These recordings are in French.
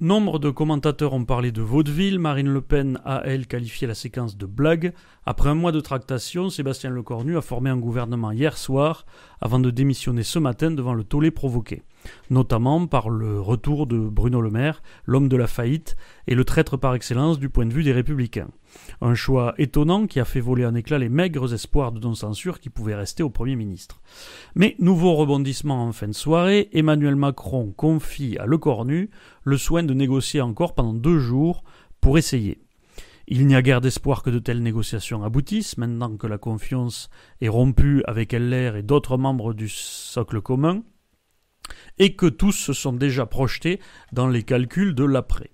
Nombre de commentateurs ont parlé de vaudeville, Marine Le Pen a, elle, qualifié la séquence de blague. Après un mois de tractation, Sébastien Lecornu a formé un gouvernement hier soir, avant de démissionner ce matin devant le tollé provoqué. Notamment par le retour de Bruno Le Maire, l'homme de la faillite, et le traître par excellence du point de vue des Républicains. Un choix étonnant qui a fait voler en éclats les maigres espoirs de non-censure qui pouvaient rester au Premier ministre. Mais nouveau rebondissement en fin de soirée, Emmanuel Macron confie à Lecornu le soin de négocier encore pendant 2 jours pour essayer. Il n'y a guère d'espoir que de telles négociations aboutissent, maintenant que la confiance est rompue avec LR et d'autres membres du socle commun, et que tous se sont déjà projetés dans les calculs de l'après.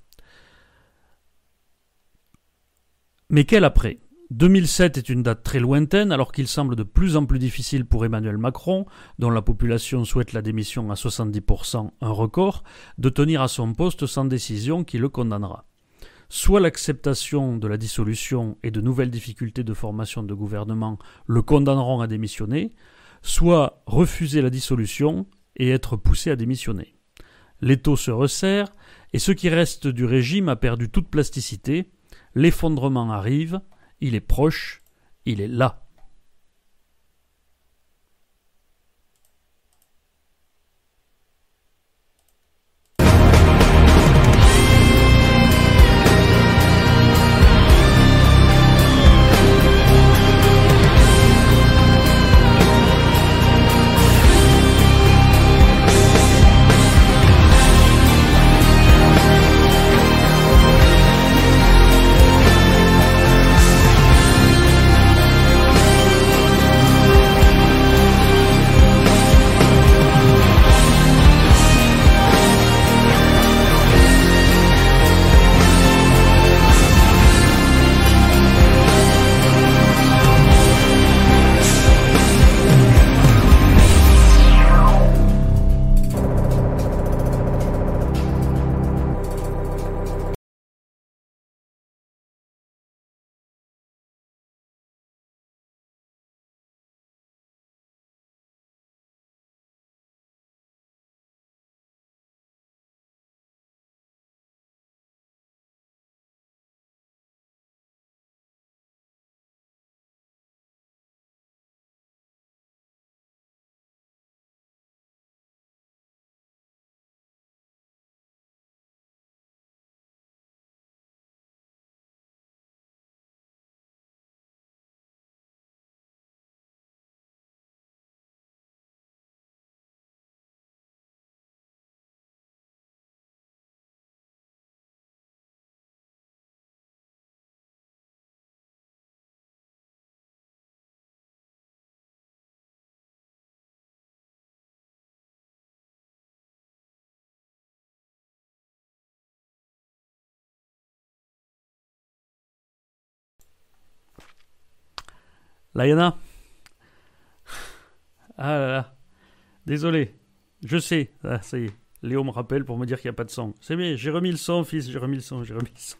Mais quel après ? 2007 est une date très lointaine, alors qu'il semble de plus en plus difficile pour Emmanuel Macron, dont la population souhaite la démission à 70%, un record, de tenir à son poste sans décision qui le condamnera. Soit l'acceptation de la dissolution et de nouvelles difficultés de formation de gouvernement le condamneront à démissionner, soit refuser la dissolution et être poussé à démissionner. L'étau se resserre, et ce qui reste du régime a perdu toute plasticité. L'effondrement arrive, il est proche, il est là. Layana. Ah là là. Désolé. Je sais. Ah, ça y est. Léo me rappelle pour me dire qu'il n'y a pas de son. C'est bien. J'ai remis le son, fils. J'ai remis le son.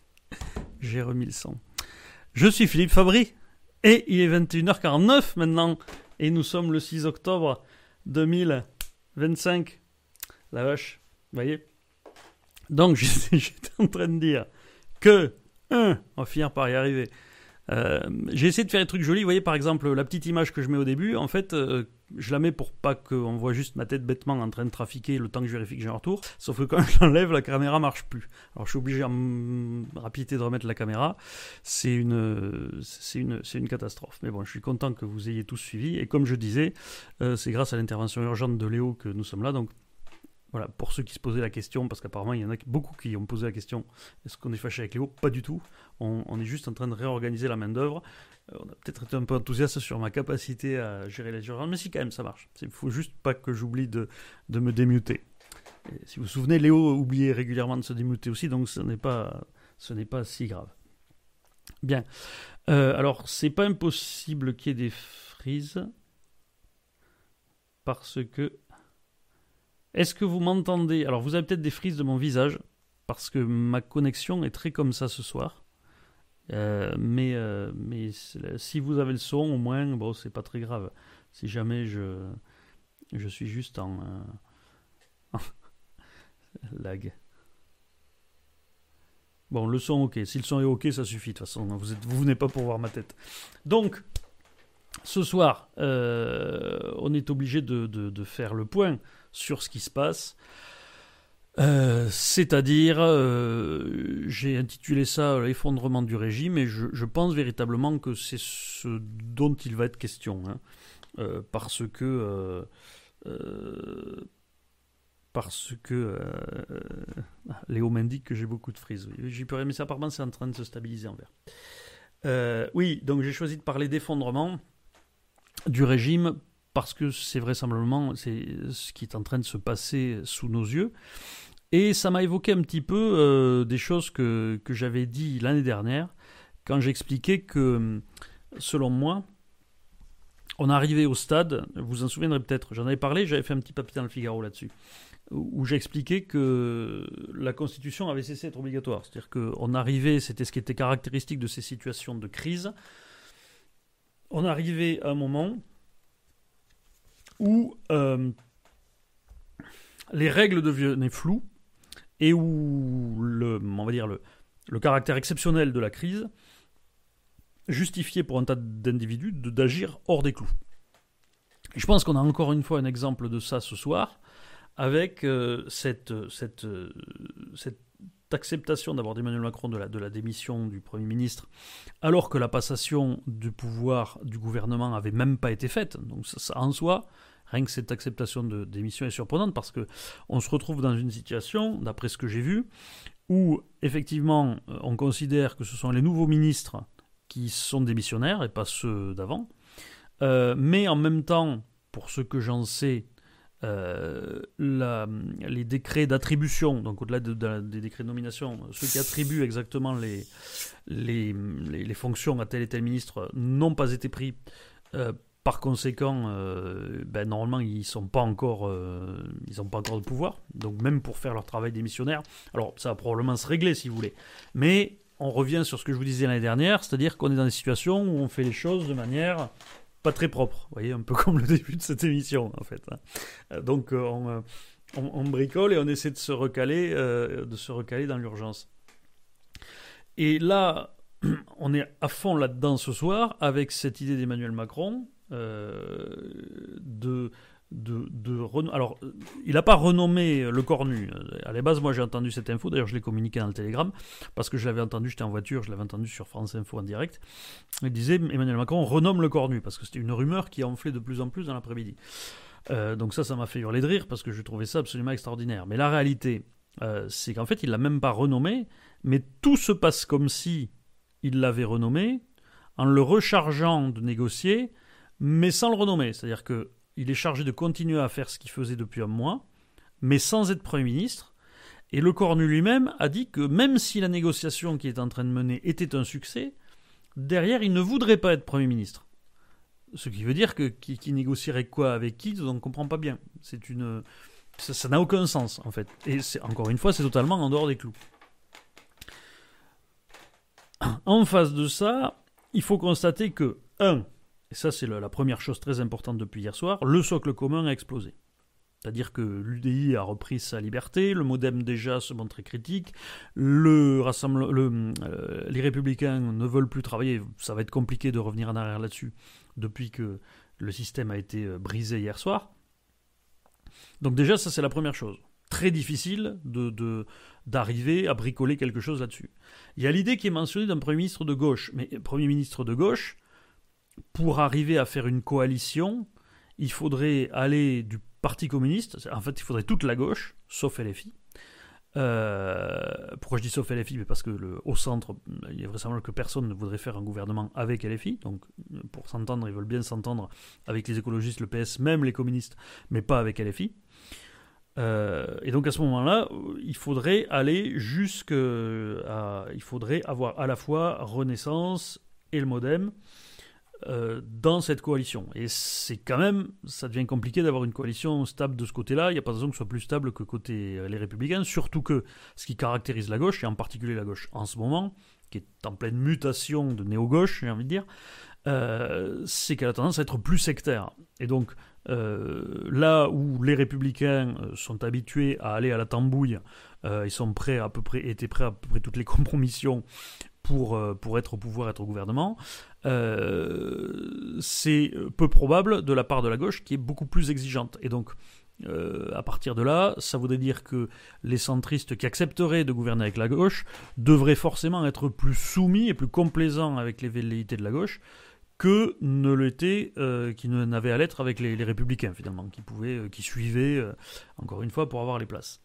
Je suis Philippe Fabry. Et il est 21h49 maintenant. Et nous sommes le 6 octobre 2025. La vache. Vous voyez ? Donc, j'étais en train de dire que, on va finir par y arriver. J'ai essayé de faire des trucs jolis. Vous voyez, par exemple, la petite image que je mets au début, en fait, je la mets pour pas qu'on voit juste ma tête bêtement en train de trafiquer le temps que je vérifie que j'ai un retour. Sauf que quand je l'enlève, la caméra marche plus. Alors, je suis obligé en rapidité de remettre la caméra. C'est une catastrophe. Mais bon, je suis content que vous ayez tous suivi. Et comme je disais, c'est grâce à l'intervention urgente de Léo que nous sommes là. Donc, voilà, pour ceux qui se posaient la question, parce qu'apparemment il y en a beaucoup qui ont posé la question, est-ce qu'on est fâché avec Léo ? Pas du tout. On est juste en train de réorganiser la main-d'œuvre. On a peut-être été un peu enthousiaste sur ma capacité à gérer les urgences, mais si, quand même, ça marche. Il faut juste pas que j'oublie de me démuter. Et si vous vous souvenez, Léo oubliait régulièrement de se démuter aussi, donc ce n'est pas si grave. Bien. Alors, c'est pas impossible qu'il y ait des frises, parce que... Est-ce que vous m'entendez ? Alors, vous avez peut-être des frises de mon visage, parce que ma connexion est très comme ça ce soir. Mais si vous avez le son, au moins, bon, c'est pas très grave. Si jamais je suis juste en lag. Bon, le son, ok. Si le son est ok, ça suffit. De toute façon, vous venez pas pour voir ma tête. Donc, ce soir, on est obligé de faire le point sur ce qui se passe. C'est-à-dire, j'ai intitulé ça l'effondrement du régime, et je pense véritablement que c'est ce dont il va être question, hein, parce que Léo m'indique que j'ai beaucoup de frises. Oui, j'y peux rien, mais ça apparemment c'est en train de se stabiliser en vert. Oui, donc j'ai choisi de parler d'effondrement du régime parce que c'est vraisemblablement c'est ce qui est en train de se passer sous nos yeux. Et ça m'a évoqué un petit peu des choses que j'avais dit l'année dernière quand j'expliquais que, selon moi, on arrivait au stade, vous vous en souviendrez peut-être, j'en avais parlé, j'avais fait un petit papier dans le Figaro là-dessus, où j'expliquais que la Constitution avait cessé d'être obligatoire. C'est-à-dire qu'on arrivait, c'était ce qui était caractéristique de ces situations de crise, on arrivait à un moment où les règles devenaient floues et où le caractère exceptionnel de la crise justifiait pour un tas d'individus d'agir hors des clous. Et je pense qu'on a encore une fois un exemple de ça ce soir, avec cette acceptation d'abord d'Emmanuel Macron de la démission du Premier ministre, alors que la passation du pouvoir du gouvernement n'avait même pas été faite. Donc ça en soi, rien que cette acceptation de démission est surprenante, parce qu'on se retrouve dans une situation, d'après ce que j'ai vu, où effectivement on considère que ce sont les nouveaux ministres qui sont démissionnaires et pas ceux d'avant. Mais en même temps, pour ce que j'en sais, les décrets d'attribution, donc au-delà des décrets de nomination, ceux qui attribuent exactement les fonctions à tel et tel ministre n'ont pas été pris. Par conséquent, normalement, ils n'ont pas encore de pouvoir. Donc même pour faire leur travail démissionnaire, alors ça va probablement se régler si vous voulez. Mais on revient sur ce que je vous disais l'année dernière, c'est-à-dire qu'on est dans des situations où on fait les choses de manière pas très propre. Vous voyez, un peu comme le début de cette émission, en fait. Donc on bricole et on essaie de se recaler dans l'urgence. Et là, on est à fond là-dedans ce soir avec cette idée d'Emmanuel Macron alors, il n'a pas renommé le cornu. À la base, moi, j'ai entendu cette info. D'ailleurs, je l'ai communiqué dans le Telegram parce que je l'avais entendu, j'étais en voiture, je l'avais entendu sur France Info en direct. Il disait Emmanuel Macron renomme le cornu parce que c'était une rumeur qui a enflé de plus en plus dans l'après-midi. Donc ça m'a fait hurler de rire parce que je trouvais ça absolument extraordinaire. Mais la réalité, c'est qu'en fait, il ne l'a même pas renommé, mais tout se passe comme si il l'avait renommé en le rechargeant de négocier, mais sans le renommer. C'est-à-dire que il est chargé de continuer à faire ce qu'il faisait depuis un mois, mais sans être Premier ministre. Et le cornu lui-même a dit que même si la négociation qu'il est en train de mener était un succès, derrière, il ne voudrait pas être Premier ministre. Ce qui veut dire que qui négocierait quoi avec qui, on ne comprend pas bien. Ça n'a aucun sens, en fait. Et encore une fois, c'est totalement en dehors des clous. En face de ça, il faut constater que, et ça c'est la première chose très importante depuis hier soir, le socle commun a explosé. C'est-à-dire que l'UDI a repris sa liberté, le MoDem déjà se montrait critique, les Républicains ne veulent plus travailler, ça va être compliqué de revenir en arrière là-dessus depuis que le système a été brisé hier soir. Donc déjà ça c'est la première chose. Très difficile d'arriver à bricoler quelque chose là-dessus. Il y a l'idée qui est mentionnée d'un Premier ministre de gauche, mais Premier ministre de gauche, pour arriver à faire une coalition, il faudrait aller du Parti communiste, en fait il faudrait toute la gauche, sauf LFI. Pourquoi je dis sauf LFI? Mais parce que au centre, il est vraisemblable que personne ne voudrait faire un gouvernement avec LFI, donc pour s'entendre, ils veulent bien s'entendre avec les écologistes, le PS, même les communistes, mais pas avec LFI. Et donc à ce moment-là, il faudrait aller il faudrait avoir à la fois Renaissance et le MoDem dans cette coalition. Et c'est quand même, ça devient compliqué d'avoir une coalition stable de ce côté-là. Il n'y a pas de raison que ce soit plus stable que côté les Républicains, surtout que ce qui caractérise la gauche, et en particulier la gauche en ce moment, qui est en pleine mutation de néo-gauche, j'ai envie de dire, c'est qu'elle a tendance à être plus sectaire. Et donc, là où les républicains sont habitués à aller à la tambouille, ils sont étaient prêts à peu près toutes les compromissions pour être au pouvoir, être au gouvernement, c'est peu probable de la part de la gauche qui est beaucoup plus exigeante. Et donc, à partir de là, ça voudrait dire que les centristes qui accepteraient de gouverner avec la gauche devraient forcément être plus soumis et plus complaisants avec les velléités de la gauche que ne l'était, qui n'avait à l'être avec les républicains finalement, qui suivaient, encore une fois, pour avoir les places.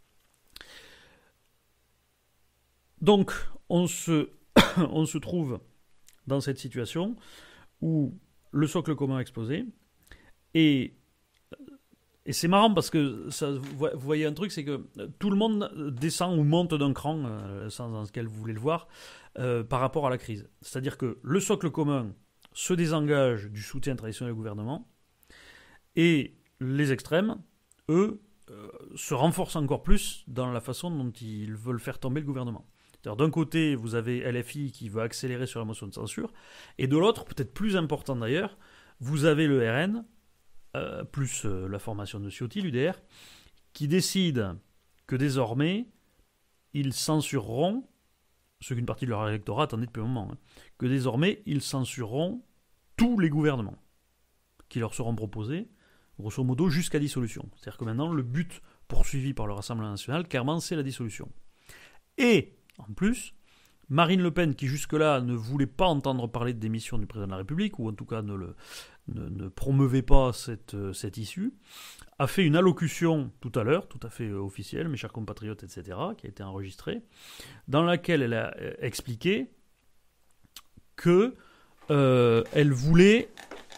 Donc, on se trouve dans cette situation où le socle commun a explosé, et c'est marrant parce que vous voyez un truc, c'est que tout le monde descend ou monte d'un cran, dans lequel vous voulez le voir, par rapport à la crise. C'est-à-dire que le socle commun se désengage du soutien traditionnel au gouvernement, et les extrêmes, eux, se renforcent encore plus dans la façon dont ils veulent faire tomber le gouvernement. C'est-à-dire, d'un côté, vous avez LFI qui veut accélérer sur la motion de censure, et de l'autre, peut-être plus important d'ailleurs, vous avez le RN, plus la formation de Ciotti, l'UDR, qui décide que désormais, ils censureront, ce qu'une partie de leur électorat attendait depuis un moment, que désormais, ils censureront tous les gouvernements qui leur seront proposés, grosso modo, jusqu'à dissolution. C'est-à-dire que maintenant, le but poursuivi par le Rassemblement national, clairement, c'est la dissolution. Et, en plus, Marine Le Pen, qui jusque-là ne voulait pas entendre parler de démission du président de la République, ou en tout cas ne promeuvait pas cette issue, a fait une allocution tout à l'heure, tout à fait officielle, mes chers compatriotes, etc., qui a été enregistrée, dans laquelle elle a expliqué que elle voulait,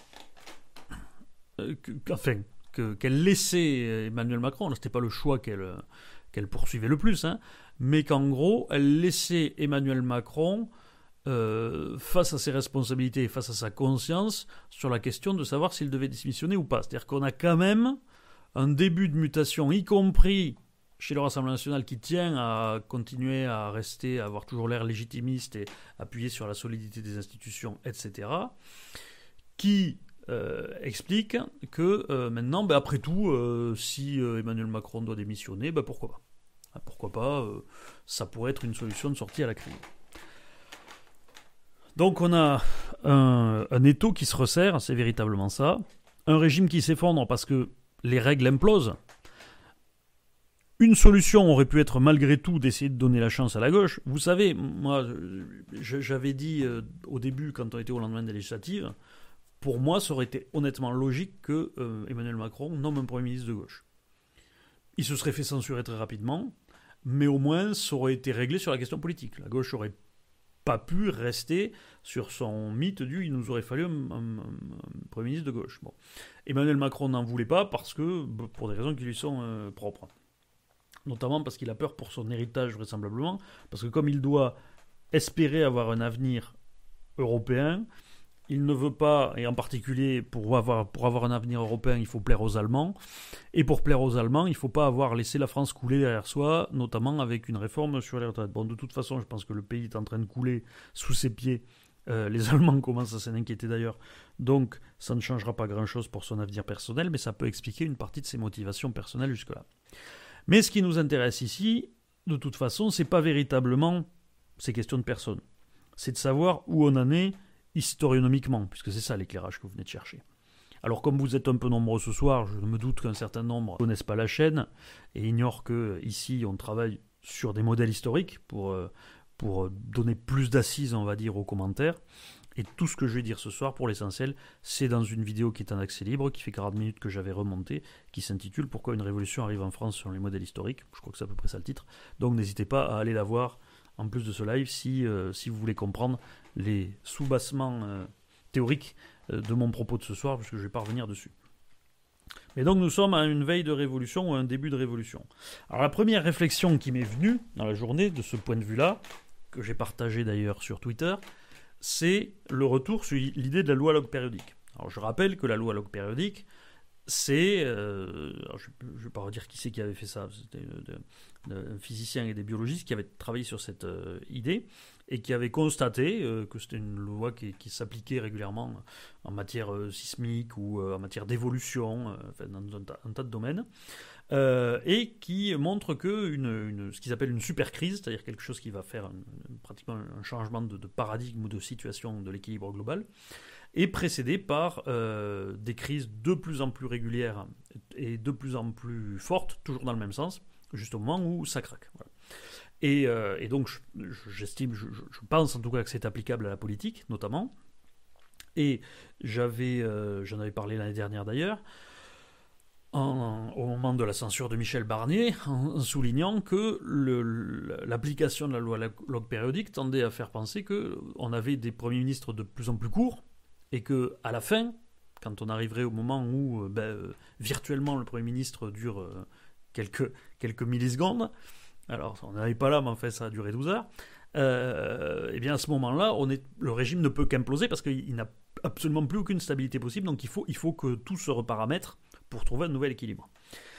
qu'elle laissait Emmanuel Macron, là c'était pas le choix qu'elle poursuivait le plus, mais qu'en gros, elle laissait Emmanuel Macron face à ses responsabilités et face à sa conscience sur la question de savoir s'il devait démissionner ou pas. C'est-à-dire qu'on a quand même un début de mutation, y compris chez le Rassemblement national, qui tient à continuer à rester, à avoir toujours l'air légitimiste et appuyer sur la solidité des institutions, etc., qui explique que maintenant, après tout, si Emmanuel Macron doit démissionner, pourquoi pas. Pourquoi pas, ça pourrait être une solution de sortie à la crise. Donc on a un étau qui se resserre, c'est véritablement ça. Un régime qui s'effondre parce que les règles implosent. Une solution aurait pu être malgré tout d'essayer de donner la chance à la gauche. Vous savez, moi j'avais dit au début, quand on était au lendemain des législatives, pour moi ça aurait été honnêtement logique que Emmanuel Macron nomme un Premier ministre de gauche. Il se serait fait censurer très rapidement, mais au moins ça aurait été réglé sur la question politique. La gauche n'aurait pas pu rester sur son mythe du « il nous aurait fallu un Premier ministre de gauche ». Bon. Emmanuel Macron n'en voulait pas pour des raisons qui lui sont propres. Notamment parce qu'il a peur pour son héritage vraisemblablement, parce que comme il doit espérer avoir un avenir européen, il ne veut pas, et en particulier pour avoir un avenir européen, il faut plaire aux Allemands. Et pour plaire aux Allemands, il ne faut pas avoir laissé la France couler derrière soi, notamment avec une réforme sur les retraites. Bon, de toute façon, je pense que le pays est en train de couler sous ses pieds. Les Allemands commencent à s'en inquiéter d'ailleurs. Donc, ça ne changera pas grand-chose pour son avenir personnel, mais ça peut expliquer une partie de ses motivations personnelles jusque-là. Mais ce qui nous intéresse ici, de toute façon, c'est pas véritablement ces questions de personnes. C'est de savoir où on en est historionomiquement, puisque c'est ça l'éclairage que vous venez de chercher. Alors comme vous êtes un peu nombreux ce soir, je me doute qu'un certain nombre ne connaissent pas la chaîne et ignorent qu'ici on travaille sur des modèles historiques pour donner plus d'assises, on va dire, aux commentaires. Et tout ce que je vais dire ce soir, pour l'essentiel, c'est dans une vidéo qui est en accès libre, qui fait 40 minutes que j'avais remontée, qui s'intitule « Pourquoi une révolution arrive en France sur les modèles historiques ». Je crois que c'est à peu près ça le titre. Donc n'hésitez pas à aller la voir en plus de ce live si vous voulez comprendre les sous-bassements théoriques de mon propos de ce soir, puisque je vais pas revenir dessus. Mais donc nous sommes à une veille de révolution ou à un début de révolution. Alors la première réflexion qui m'est venue dans la journée de ce point de vue-là, que j'ai partagé d'ailleurs sur Twitter, c'est le retour sur l'idée de la loi log périodique. Alors je rappelle que la loi log périodique, c'est... je ne vais pas redire qui c'est qui avait fait ça. un physicien et des biologistes qui avaient travaillé sur cette idée et qui avaient constaté que c'était une loi qui s'appliquait régulièrement en matière sismique ou en matière d'évolution, dans un tas de domaines, et qui montre que ce qu'ils appellent une super crise, c'est-à-dire quelque chose qui va faire pratiquement un changement de paradigme ou de situation de l'équilibre global, est précédé par des crises de plus en plus régulières et de plus en plus fortes, toujours dans le même sens, juste au moment où ça craque. Voilà. Et donc, j'estime, je pense en tout cas que c'est applicable à la politique, notamment. Et j'en avais parlé l'année dernière d'ailleurs, au moment de la censure de Michel Barnier, en soulignant que l'application de la loi log périodique tendait à faire penser qu'on avait des premiers ministres de plus en plus courts, et qu'à la fin, quand on arriverait au moment où virtuellement le Premier ministre dure quelques millisecondes, alors on n'arrive pas là, mais en fait ça a duré 12 heures, et bien à ce moment-là, le régime ne peut qu'imploser parce qu'il n'a absolument plus aucune stabilité possible, donc il faut que tout se reparamètre pour trouver un nouvel équilibre.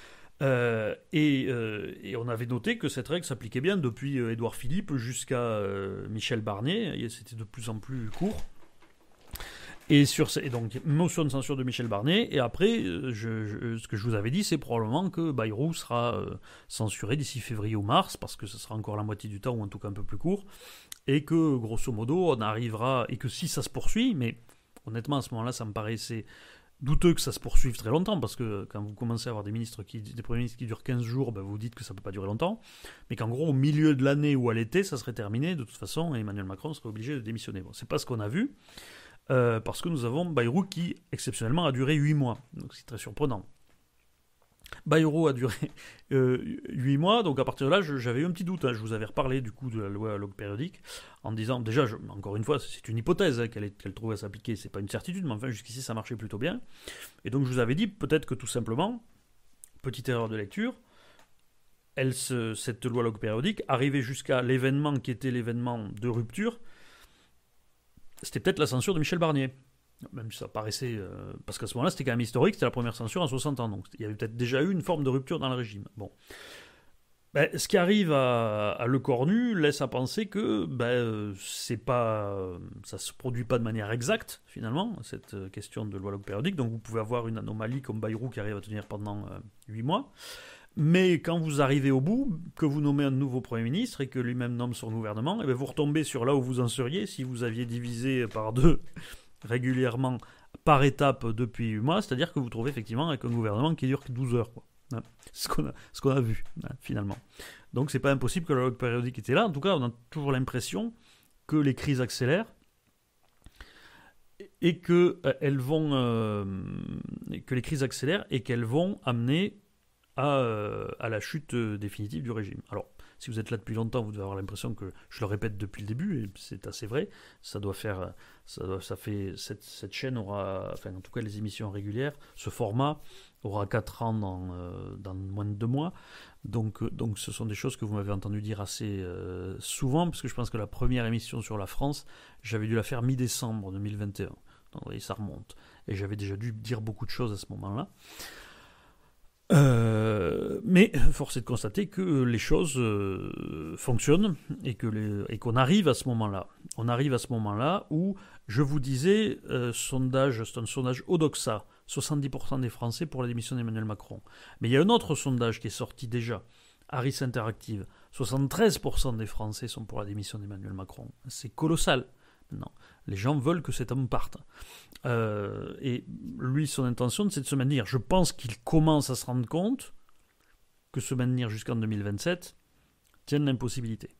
Et on avait noté que cette règle s'appliquait bien depuis Édouard Philippe jusqu'à Michel Barnier, et c'était de plus en plus court. Et donc, motion de censure de Michel Barnier. Et après, ce que je vous avais dit, c'est probablement que Bayrou sera censuré d'ici février ou mars, parce que ce sera encore la moitié du temps, ou en tout cas un peu plus court. Et que, grosso modo, on arrivera. Et que si ça se poursuit, mais honnêtement, à ce moment-là, ça me paraissait douteux que ça se poursuive très longtemps, parce que quand vous commencez à avoir des premiers ministres qui durent 15 jours, vous vous dites que ça ne peut pas durer longtemps. Mais qu'en gros, au milieu de l'année ou à l'été, ça serait terminé. De toute façon, Emmanuel Macron serait obligé de démissionner. Bon, c'est pas ce qu'on a vu. Parce que nous avons Bayrou qui, exceptionnellement, a duré 8 mois. Donc c'est très surprenant. Bayrou a duré 8 mois, donc à partir de là, j'avais eu un petit doute. Je vous avais reparlé du coup de la loi log périodique, en disant, déjà, encore une fois, c'est une hypothèse qu'elle trouve à s'appliquer, c'est pas une certitude, mais enfin, jusqu'ici, ça marchait plutôt bien. Et donc je vous avais dit, peut-être que tout simplement, petite erreur de lecture, cette loi log périodique arrivait jusqu'à l'événement qui était l'événement de rupture. C'était peut-être la censure de Michel Barnier. Même si ça paraissait... parce qu'à ce moment-là, c'était quand même historique, c'était la première censure en 60 ans. Donc il y avait peut-être déjà eu une forme de rupture dans le régime. Bon. Ce qui arrive à Le Cornu laisse à penser que c'est pas, ça ne se produit pas de manière exacte, finalement, cette question de loi log périodique. Donc vous pouvez avoir une anomalie comme Bayrou qui arrive à tenir pendant 8 mois. Mais quand vous arrivez au bout, que vous nommez un nouveau Premier ministre et que lui-même nomme son gouvernement, vous retombez sur là où vous en seriez si vous aviez divisé par 2 régulièrement par étape depuis 8 mois, c'est-à-dire que vous trouvez effectivement avec un gouvernement qui dure que 12 heures. Quoi. C'est ce qu'on a vu, finalement. Donc c'est pas impossible que la loi périodique était là. En tout cas, on a toujours l'impression que les crises accélèrent et que les crises accélèrent et qu'elles vont amener à la chute définitive du régime. Alors, si vous êtes là depuis longtemps, vous devez avoir l'impression que je le répète depuis le début, et c'est assez vrai. Cette chaîne aura, enfin en tout cas les émissions régulières, ce format aura 4 ans dans moins de 2 mois. Donc ce sont des choses que vous m'avez entendu dire assez souvent, parce que je pense que la première émission sur la France, j'avais dû la faire mi-décembre 2021. Donc vous voyez, ça remonte. Et j'avais déjà dû dire beaucoup de choses à ce moment-là. Mais force est de constater que les choses fonctionnent et qu'on arrive à ce moment-là. On arrive à ce moment-là où, je vous disais, c'est un sondage Odoxa, 70% des Français pour la démission d'Emmanuel Macron. Mais il y a un autre sondage qui est sorti déjà, Harris Interactive, 73% des Français sont pour la démission d'Emmanuel Macron. C'est colossal. Non, les gens veulent que cet homme parte. Et lui, son intention, c'est de se maintenir. Je pense qu'il commence à se rendre compte que se maintenir jusqu'en 2027 tient l'impossibilité.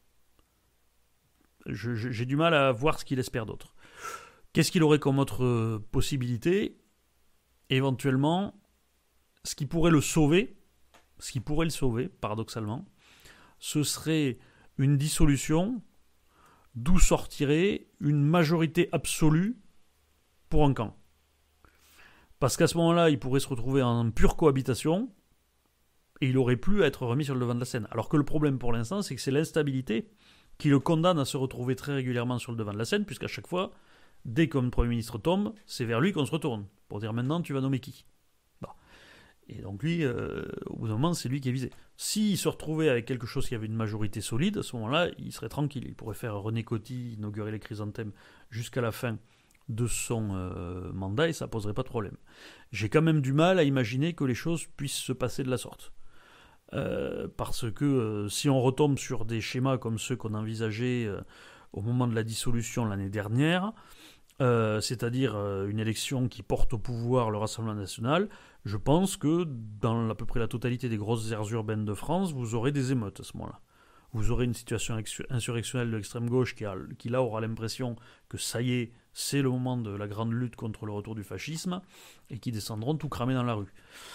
J'ai du mal à voir ce qu'il espère d'autre. Qu'est-ce qu'il aurait comme autre possibilité ? Éventuellement, ce qui pourrait le sauver, paradoxalement, ce serait une dissolution d'où sortirait une majorité absolue pour un camp. Parce qu'à ce moment-là, il pourrait se retrouver en pure cohabitation et il aurait plus à être remis sur le devant de la scène. Alors que le problème pour l'instant, c'est que c'est l'instabilité qui le condamne à se retrouver très régulièrement sur le devant de la scène, puisqu'à chaque fois, dès qu'un Premier ministre tombe, c'est vers lui qu'on se retourne, pour dire maintenant tu vas nommer qui. Bon. Et donc lui, au bout d'un moment, c'est lui qui est visé. S'il se retrouvait avec quelque chose qui avait une majorité solide, à ce moment-là, il serait tranquille. Il pourrait faire René Coty, inaugurer les chrysanthèmes jusqu'à la fin de son mandat et ça poserait pas de problème. J'ai quand même du mal à imaginer que les choses puissent se passer de la sorte. Parce que si on retombe sur des schémas comme ceux qu'on envisageait au moment de la dissolution l'année dernière, c'est-à-dire une élection qui porte au pouvoir le Rassemblement national, je pense que dans à peu près la totalité des grosses aires urbaines de France, vous aurez des émeutes à ce moment-là. Vous aurez une situation insurrectionnelle de l'extrême gauche qui là aura l'impression que ça y est, c'est le moment de la grande lutte contre le retour du fascisme, et qui descendront tout cramer dans la rue.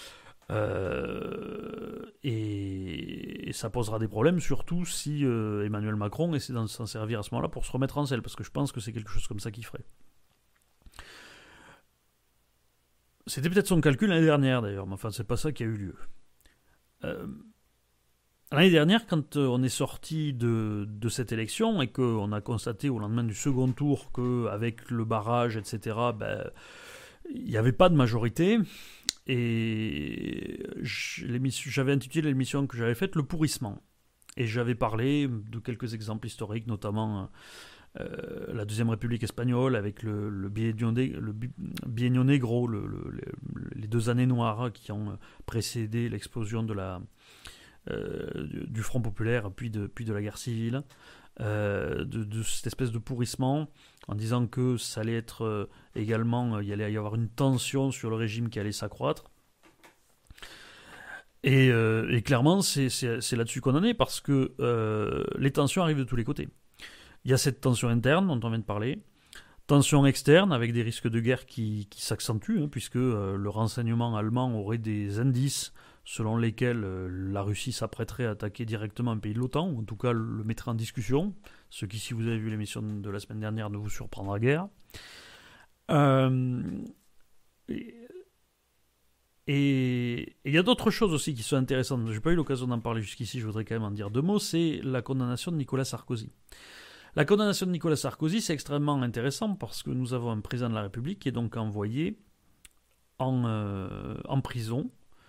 Et ça posera des problèmes, surtout si Emmanuel Macron essaie de s'en servir à ce moment-là pour se remettre en selle, parce que je pense que c'est quelque chose comme ça qu'il ferait. C'était peut-être son calcul l'année dernière d'ailleurs, mais enfin c'est pas ça qui a eu lieu. L'année dernière, quand on est sorti de cette élection et qu'on a constaté au lendemain du second tour qu'avec le barrage, etc., il n'y avait pas de majorité, et j'avais intitulé l'émission que j'avais faite « Le pourrissement ». Et j'avais parlé de quelques exemples historiques, notamment la Deuxième République espagnole avec le Bienio Negro, les 2 années noires qui ont précédé l'explosion du Front populaire puis de la guerre civile, de cette espèce de pourrissement, en disant que ça allait être également, il allait y avoir une tension sur le régime qui allait s'accroître. Et clairement, c'est là-dessus qu'on en est, parce que les tensions arrivent de tous les côtés. Il y a cette tension interne dont on vient de parler, tension externe avec des risques de guerre qui s'accentuent, puisque le renseignement allemand aurait des indices selon lesquels la Russie s'apprêterait à attaquer directement un pays de l'OTAN, ou en tout cas le mettrait en discussion, ce qui, si vous avez vu l'émission de la semaine dernière, ne vous surprendra guère. Et il y a d'autres choses aussi qui sont intéressantes. Je n'ai pas eu l'occasion d'en parler jusqu'ici, je voudrais quand même en dire 2 mots. C'est la condamnation de Nicolas Sarkozy. La condamnation de Nicolas Sarkozy, c'est extrêmement intéressant parce que nous avons un président de la République qui est donc envoyé en prison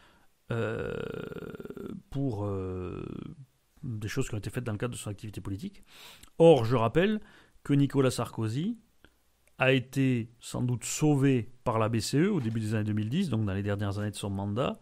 pour des choses qui ont été faites dans le cadre de son activité politique. Or, je rappelle que Nicolas Sarkozy a été sans doute sauvé par la BCE au début des années 2010, donc dans les dernières années de son mandat,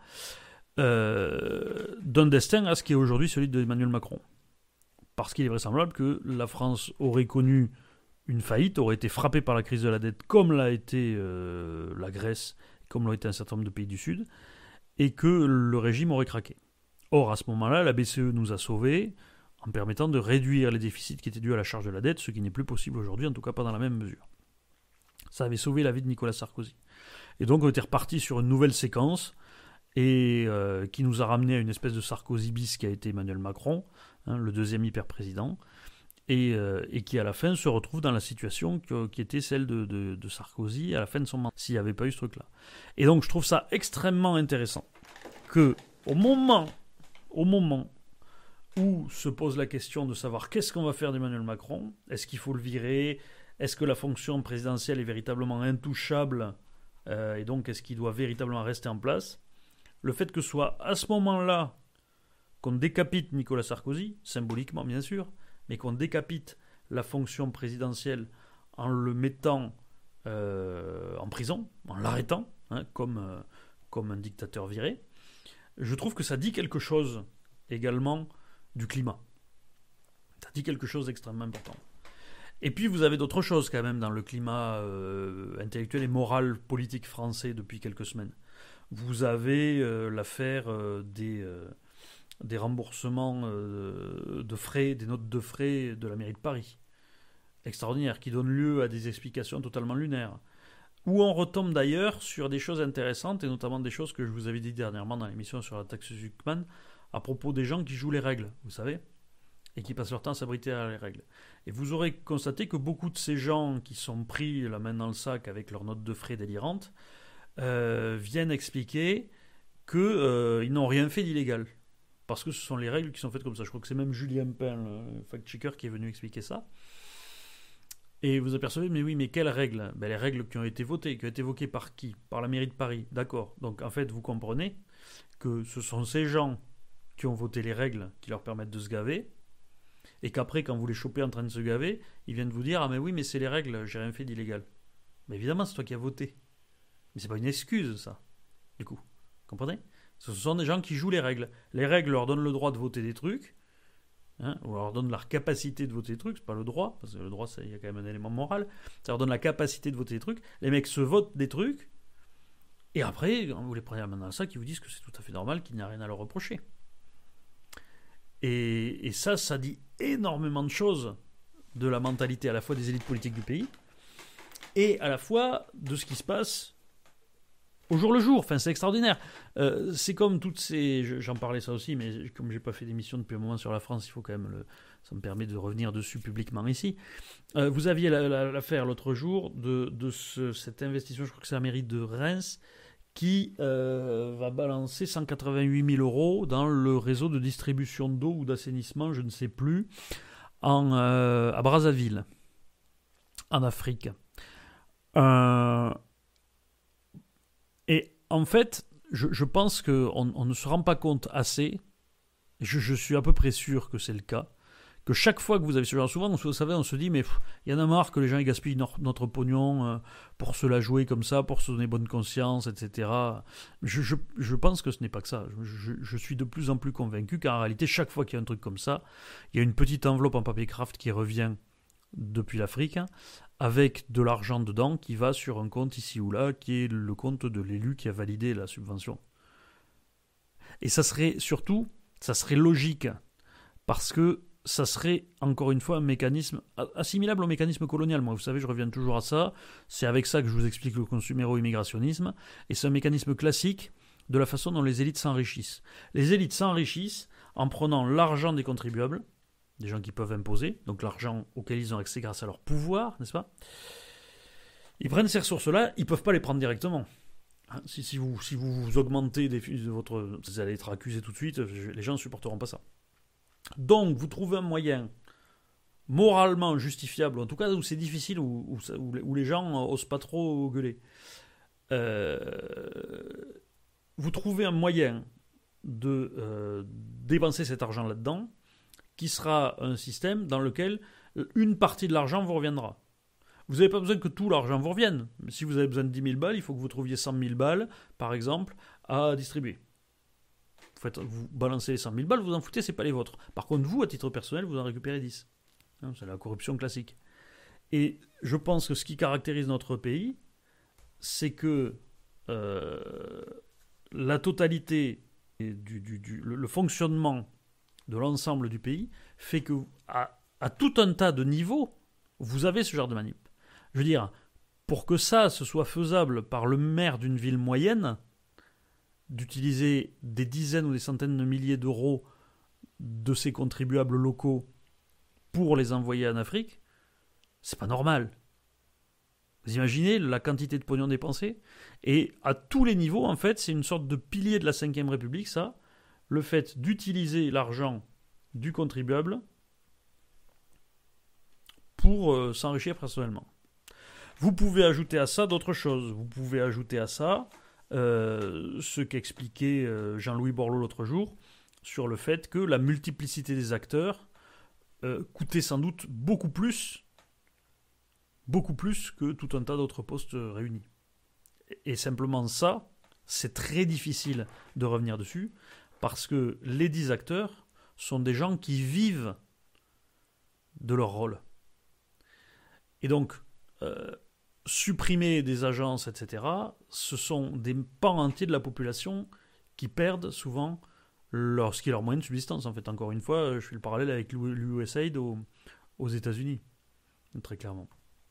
d'un destin à ce qui est aujourd'hui celui d'Emmanuel Macron. Parce qu'il est vraisemblable que la France aurait connu une faillite, aurait été frappée par la crise de la dette, comme l'a été la Grèce, comme l'ont été un certain nombre de pays du Sud, et que le régime aurait craqué. Or, à ce moment-là, la BCE nous a sauvés en permettant de réduire les déficits qui étaient dus à la charge de la dette, ce qui n'est plus possible aujourd'hui, en tout cas pas dans la même mesure. Ça avait sauvé la vie de Nicolas Sarkozy. Et donc on était reparti sur une nouvelle séquence, et qui nous a ramené à une espèce de Sarkozy bis qui a été Emmanuel Macron, le deuxième hyper-président, et qui à la fin se retrouve dans la situation qui était celle de Sarkozy à la fin de son mandat, s'il n'y avait pas eu ce truc-là. Et donc je trouve ça extrêmement intéressant que au moment où se pose la question de savoir qu'est-ce qu'on va faire d'Emmanuel Macron, est-ce qu'il faut le virer, est-ce que la fonction présidentielle est véritablement intouchable, et donc est-ce qu'il doit véritablement rester en place, le fait que ce soit à ce moment-là qu'on décapite Nicolas Sarkozy, symboliquement bien sûr, mais qu'on décapite la fonction présidentielle en le mettant en prison, en l'arrêtant, comme un dictateur viré, je trouve que ça dit quelque chose également du climat. Ça dit quelque chose d'extrêmement important. Et puis vous avez d'autres choses quand même dans le climat intellectuel et moral politique français depuis quelques semaines. Vous avez l'affaire des remboursements de frais, des notes de frais de la mairie de Paris. Extraordinaire, qui donne lieu à des explications totalement lunaires. Où on retombe d'ailleurs sur des choses intéressantes, et notamment des choses que je vous avais dit dernièrement dans l'émission sur la taxe Zuckman, à propos des gens qui jouent les règles, vous savez, et qui passent leur temps à s'abriter derrière les règles. Et vous aurez constaté que beaucoup de ces gens qui sont pris la main dans le sac avec leurs notes de frais délirantes viennent expliquer qu'ils n'ont rien fait d'illégal. Parce que ce sont les règles qui sont faites comme ça. Je crois que c'est même Julien Pain, le fact-checker, qui est venu expliquer ça. Et vous apercevez, mais oui, mais quelles règles ? Les règles qui ont été votées, qui ont été évoquées par qui ? Par la mairie de Paris. D'accord. Donc en fait, vous comprenez que ce sont ces gens qui ont voté les règles qui leur permettent de se gaver, et qu'après, quand vous les chopez en train de se gaver, ils viennent vous dire « Ah mais oui, mais c'est les règles, j'ai rien fait d'illégal. » Mais évidemment, c'est toi qui as voté. Mais c'est pas une excuse, ça, du coup. Comprenez ? Ce sont des gens qui jouent les règles. Les règles leur donnent le droit de voter des trucs, ou leur donnent la capacité de voter des trucs, c'est pas le droit, parce que le droit, il y a quand même un élément moral. Ça leur donne la capacité de voter des trucs. Les mecs se votent des trucs, et après, quand vous les prenez à la main dans le sac, ils vous disent que c'est tout à fait normal, qu'il n'y a rien à leur reprocher. Et ça dit énormément de choses de la mentalité à la fois des élites politiques du pays et à la fois de ce qui se passe au jour le jour. Enfin, c'est extraordinaire. C'est comme toutes ces... J'en parlais ça aussi, mais comme j'ai pas fait d'émission depuis un moment sur la France, il faut quand même... Ça me permet de revenir dessus publiquement ici. Vous aviez l'affaire l'autre jour de cet investissement, je crois que c'est la mairie de Reims, qui va balancer 188 000 euros dans le réseau de distribution d'eau ou d'assainissement, je ne sais plus, à Brazzaville, en Afrique. Et en fait, je pense qu'on ne se rend pas compte assez, je suis à peu près sûr que c'est le cas, que chaque fois que vous avez ce genre, souvent, vous savez, on se dit, mais il y en a marre que les gens ils gaspillent notre pognon pour se la jouer comme ça, pour se donner bonne conscience, etc. Je pense que ce n'est pas que ça. Je suis de plus en plus convaincu qu'en réalité, chaque fois qu'il y a un truc comme ça, il y a une petite enveloppe en papier craft qui revient depuis l'Afrique, avec de l'argent dedans qui va sur un compte ici ou là, qui est le compte de l'élu qui a validé la subvention. Et ça serait surtout, ça serait logique, parce que ça serait, encore une fois, un mécanisme assimilable au mécanisme colonial. Moi, vous savez, je reviens toujours à ça. C'est avec ça que je vous explique le consuméro-immigrationnisme. Et c'est un mécanisme classique de la façon dont les élites s'enrichissent. Les élites s'enrichissent en prenant l'argent des contribuables, des gens qui peuvent imposer, donc l'argent auquel ils ont accès grâce à leur pouvoir, n'est-ce pas ? Ils prennent ces ressources-là, ils ne peuvent pas les prendre directement. Si vous augmentez votre... Vous allez être accusé tout de suite, les gens ne supporteront pas ça. Donc, vous trouvez un moyen moralement justifiable, en tout cas où c'est difficile, où les gens n'osent pas trop gueuler. Vous trouvez un moyen de dépenser cet argent là-dedans, qui sera un système dans lequel une partie de l'argent vous reviendra. Vous n'avez pas besoin que tout l'argent vous revienne. Si vous avez besoin de 10 000 balles, il faut que vous trouviez 100 000 balles, par exemple, à distribuer. Vous balancez les 100 000 balles, vous en foutez, c'est pas les vôtres. Par contre, vous, à titre personnel, vous en récupérez 10. C'est la corruption classique. Et je pense que ce qui caractérise notre pays, c'est que la totalité, le fonctionnement de l'ensemble du pays fait que à tout un tas de niveaux, vous avez ce genre de manip. Je veux dire, pour que ça se soit faisable par le maire d'une ville moyenne, d'utiliser des dizaines ou des centaines de milliers d'euros de ses contribuables locaux pour les envoyer en Afrique, c'est pas normal. Vous imaginez la quantité de pognon dépensé ? Et à tous les niveaux, en fait, c'est une sorte de pilier de la Ve République, ça, le fait d'utiliser l'argent du contribuable pour s'enrichir personnellement. Vous pouvez ajouter à ça d'autres choses. Vous pouvez ajouter à ça ce qu'expliquait Jean-Louis Borloo l'autre jour sur le fait que la multiplicité des acteurs coûtait sans doute beaucoup plus que tout un tas d'autres postes réunis. Et simplement ça, c'est très difficile de revenir dessus, parce que les 10 acteurs sont des gens qui vivent de leur rôle. Et donc, supprimer des agences, etc., ce sont des pans entiers de la population qui perdent souvent ce qui est leur moyen de subsistance. En fait, encore une fois, je fais le parallèle avec l'USAID aux États-Unis, très clairement.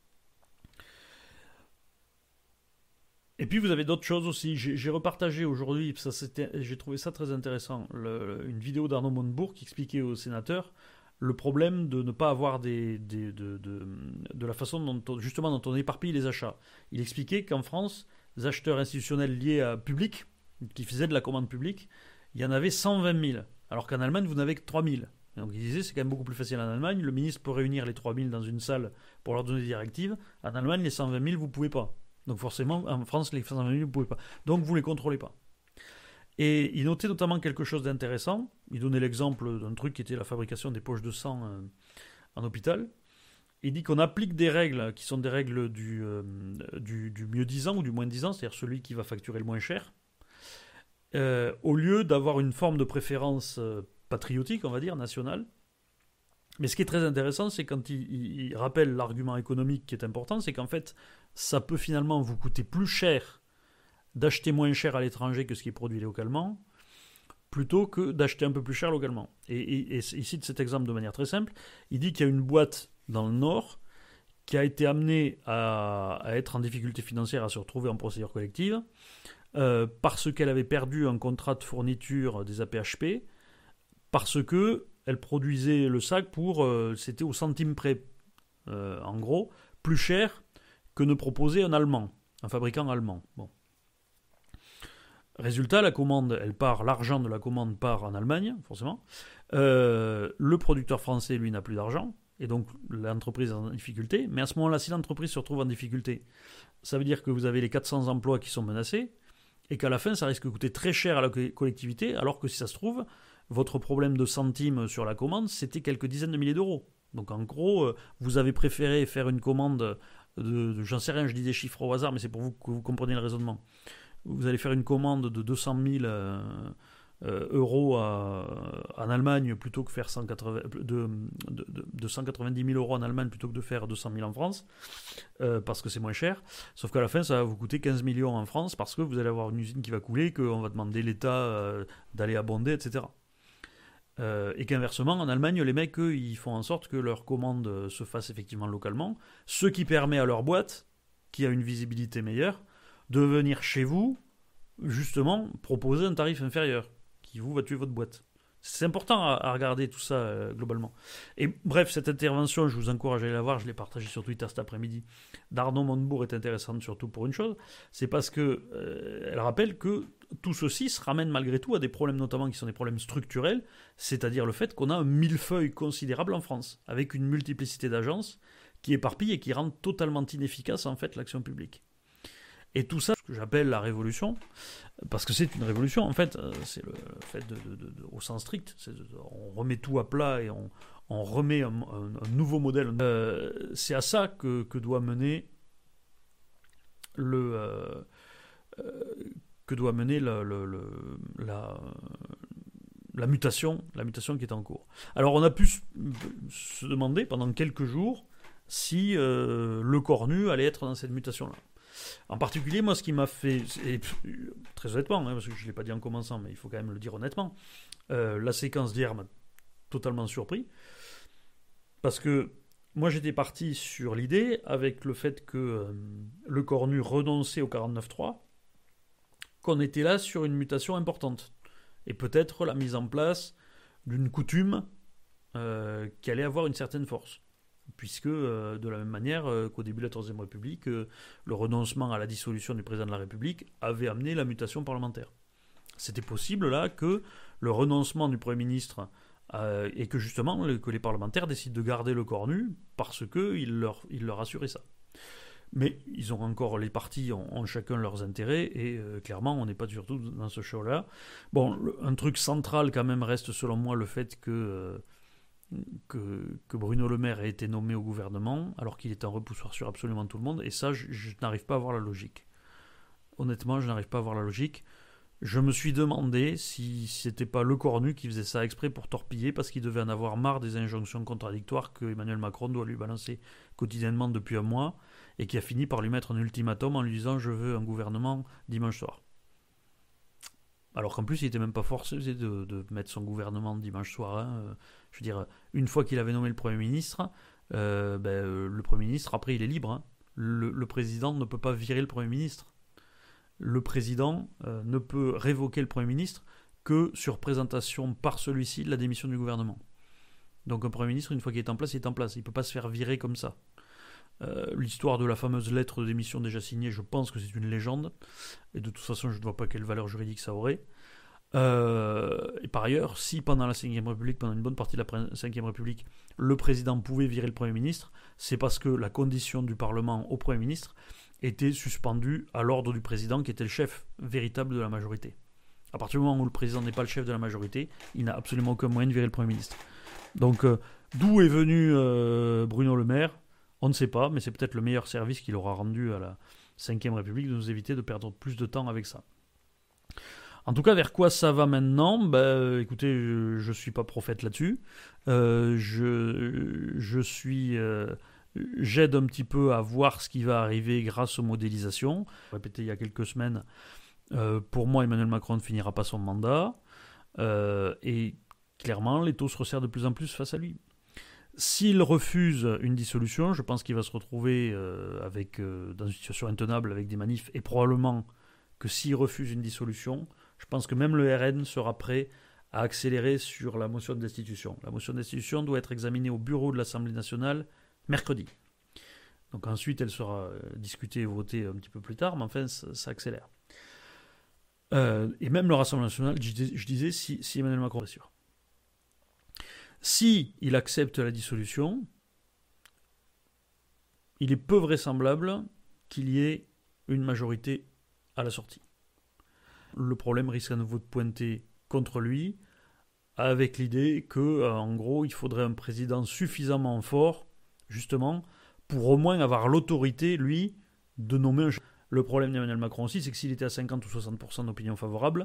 Et puis vous avez d'autres choses aussi. J'ai repartagé aujourd'hui, j'ai trouvé ça très intéressant, une vidéo d'Arnaud Montebourg qui expliquait aux sénateurs le problème de ne pas avoir de la façon dont on éparpille les achats. Il expliquait qu'en France, les acheteurs institutionnels liés à public, qui faisaient de la commande publique, il y en avait 120 000, alors qu'en Allemagne, vous n'avez que 3 000. Donc il disait c'est quand même beaucoup plus facile en Allemagne, le ministre peut réunir les 3 000 dans une salle pour leur donner des directives. En Allemagne, les 120 000, vous ne pouvez pas. Donc forcément, en France, les 120 000, vous ne pouvez pas. Donc vous ne les contrôlez pas. Et il notait notamment quelque chose d'intéressant. Il donnait l'exemple d'un truc qui était la fabrication des poches de sang en hôpital. Il dit qu'on applique des règles qui sont des règles du mieux-disant ou du moins-disant, c'est-à-dire celui qui va facturer le moins cher, au lieu d'avoir une forme de préférence patriotique, on va dire, nationale. Mais ce qui est très intéressant, c'est quand il rappelle l'argument économique qui est important, c'est qu'en fait, ça peut finalement vous coûter plus cher d'acheter moins cher à l'étranger que ce qui est produit localement, plutôt que d'acheter un peu plus cher localement. Et il cite cet exemple de manière très simple. Il dit qu'il y a une boîte dans le Nord qui a été amenée à être en difficulté financière, à se retrouver en procédure collective, parce qu'elle avait perdu un contrat de fourniture des APHP, parce que elle produisait le sac pour, c'était au centime près, en gros, plus cher que ne proposait un Allemand, un fabricant allemand. Bon. Résultat, la commande, elle part, l'argent de la commande part en Allemagne, forcément. Le producteur français, lui, n'a plus d'argent, et donc l'entreprise est en difficulté. Mais à ce moment-là, si l'entreprise se retrouve en difficulté, ça veut dire que vous avez les 400 emplois qui sont menacés, et qu'à la fin, ça risque de coûter très cher à la collectivité, alors que si ça se trouve, votre problème de centimes sur la commande, c'était quelques dizaines de milliers d'euros. Donc en gros, vous avez préféré faire une commande j'en sais rien, je dis des chiffres au hasard, mais c'est pour vous que vous compreniez le raisonnement. Vous allez faire une commande de 200 000 euros en Allemagne plutôt que faire 190 000 euros en Allemagne plutôt que de faire 200 000 en France, parce que c'est moins cher. Sauf qu'à la fin, ça va vous coûter 15 millions en France parce que vous allez avoir une usine qui va couler, qu'on va demander l'État d'aller abonder, etc. Et qu'inversement, en Allemagne, les mecs, eux, ils font en sorte que leur commande se fasse effectivement localement, ce qui permet à leur boîte, qui a une visibilité meilleure, de venir chez vous, justement, proposer un tarif inférieur, qui vous va tuer votre boîte. C'est important à regarder tout ça globalement. Et bref, cette intervention, je vous encourage à aller la voir, je l'ai partagée sur Twitter cet après-midi, d'Arnaud Montebourg est intéressante surtout pour une chose, c'est parce que elle rappelle que tout ceci se ramène malgré tout à des problèmes notamment qui sont des problèmes structurels, c'est-à-dire le fait qu'on a un millefeuille considérable en France, avec une multiplicité d'agences qui éparpillent et qui rendent totalement inefficace en fait l'action publique. Et tout ça, ce que j'appelle la révolution, parce que c'est une révolution, en fait, c'est le fait au sens strict, on remet tout à plat et on remet un nouveau modèle. C'est à ça que doit mener la mutation qui est en cours. Alors on a pu se demander pendant quelques jours si le cornu allait être dans cette mutation-là. En particulier, moi, ce qui m'a fait, et très honnêtement, parce que je ne l'ai pas dit en commençant, mais il faut quand même le dire honnêtement, la séquence d'hier m'a totalement surpris, parce que moi, j'étais parti sur l'idée, avec le fait que le cornu renonçait au 49.3, qu'on était là sur une mutation importante, et peut-être la mise en place d'une coutume qui allait avoir une certaine force. Puisque, de la même manière qu'au début de la Troisième République, le renoncement à la dissolution du président de la République avait amené la mutation parlementaire. C'était possible là que le renoncement du Premier ministre et que justement que les parlementaires décident de garder le cornu parce qu'il leur assurait ça. Mais ils ont encore, les partis ont chacun leurs intérêts et clairement on n'est pas surtout dans ce show-là. Bon, un truc central quand même reste selon moi le fait que Bruno Le Maire ait été nommé au gouvernement alors qu'il est un repoussoir sur absolument tout le monde, et ça je n'arrive pas à voir la logique. Honnêtement, je n'arrive pas à voir la logique. Je me suis demandé si c'était pas le cornu qui faisait ça exprès pour torpiller parce qu'il devait en avoir marre des injonctions contradictoires que Emmanuel Macron doit lui balancer quotidiennement depuis un mois et qui a fini par lui mettre un ultimatum en lui disant je veux un gouvernement dimanche soir. Alors qu'en plus, il n'était même pas forcé de mettre son gouvernement dimanche soir. Hein. Je veux dire, une fois qu'il avait nommé le Premier ministre, le Premier ministre, après, il est libre. Hein. Le président ne peut pas virer le Premier ministre. Le président ne peut révoquer le Premier ministre que sur présentation par celui-ci de la démission du gouvernement. Donc un Premier ministre, une fois qu'il est en place, il est en place. Il ne peut pas se faire virer comme ça. L'histoire de la fameuse lettre de démission déjà signée, je pense que c'est une légende, et de toute façon je ne vois pas quelle valeur juridique ça aurait. Et par ailleurs, si pendant la Ve République, pendant une bonne partie de la Ve République, le président pouvait virer le Premier ministre, c'est parce que la condition du Parlement au Premier ministre était suspendue à l'ordre du président qui était le chef véritable de la majorité. À partir du moment où le président n'est pas le chef de la majorité, il n'a absolument aucun moyen de virer le Premier ministre. Donc, d'où est venu Bruno Le Maire ? On ne sait pas, mais c'est peut-être le meilleur service qu'il aura rendu à la Ve République de nous éviter de perdre plus de temps avec ça. En tout cas, vers quoi ça va maintenant ? Écoutez, je ne suis pas prophète là-dessus. J'aide un petit peu à voir ce qui va arriver grâce aux modélisations. Répété il y a quelques semaines, pour moi, Emmanuel Macron ne finira pas son mandat. Et clairement, les taux se resserrent de plus en plus face à lui. S'il refuse une dissolution, je pense qu'il va se retrouver dans une situation intenable avec des manifs, et probablement que s'il refuse une dissolution, je pense que même le RN sera prêt à accélérer sur la motion de destitution. La motion de destitution doit être examinée au bureau de l'Assemblée nationale mercredi. Donc ensuite, elle sera discutée et votée un petit peu plus tard, mais enfin, ça accélère. Et même le Rassemblement national, je disais, si Emmanuel Macron est sûr. Si il accepte la dissolution, il est peu vraisemblable qu'il y ait une majorité à la sortie. Le problème risque à nouveau de pointer contre lui, avec l'idée que, en gros, il faudrait un président suffisamment fort, justement, pour au moins avoir l'autorité, lui, de nommer un... Le problème d'Emmanuel Macron aussi, c'est que s'il était à 50 ou 60% d'opinion favorable,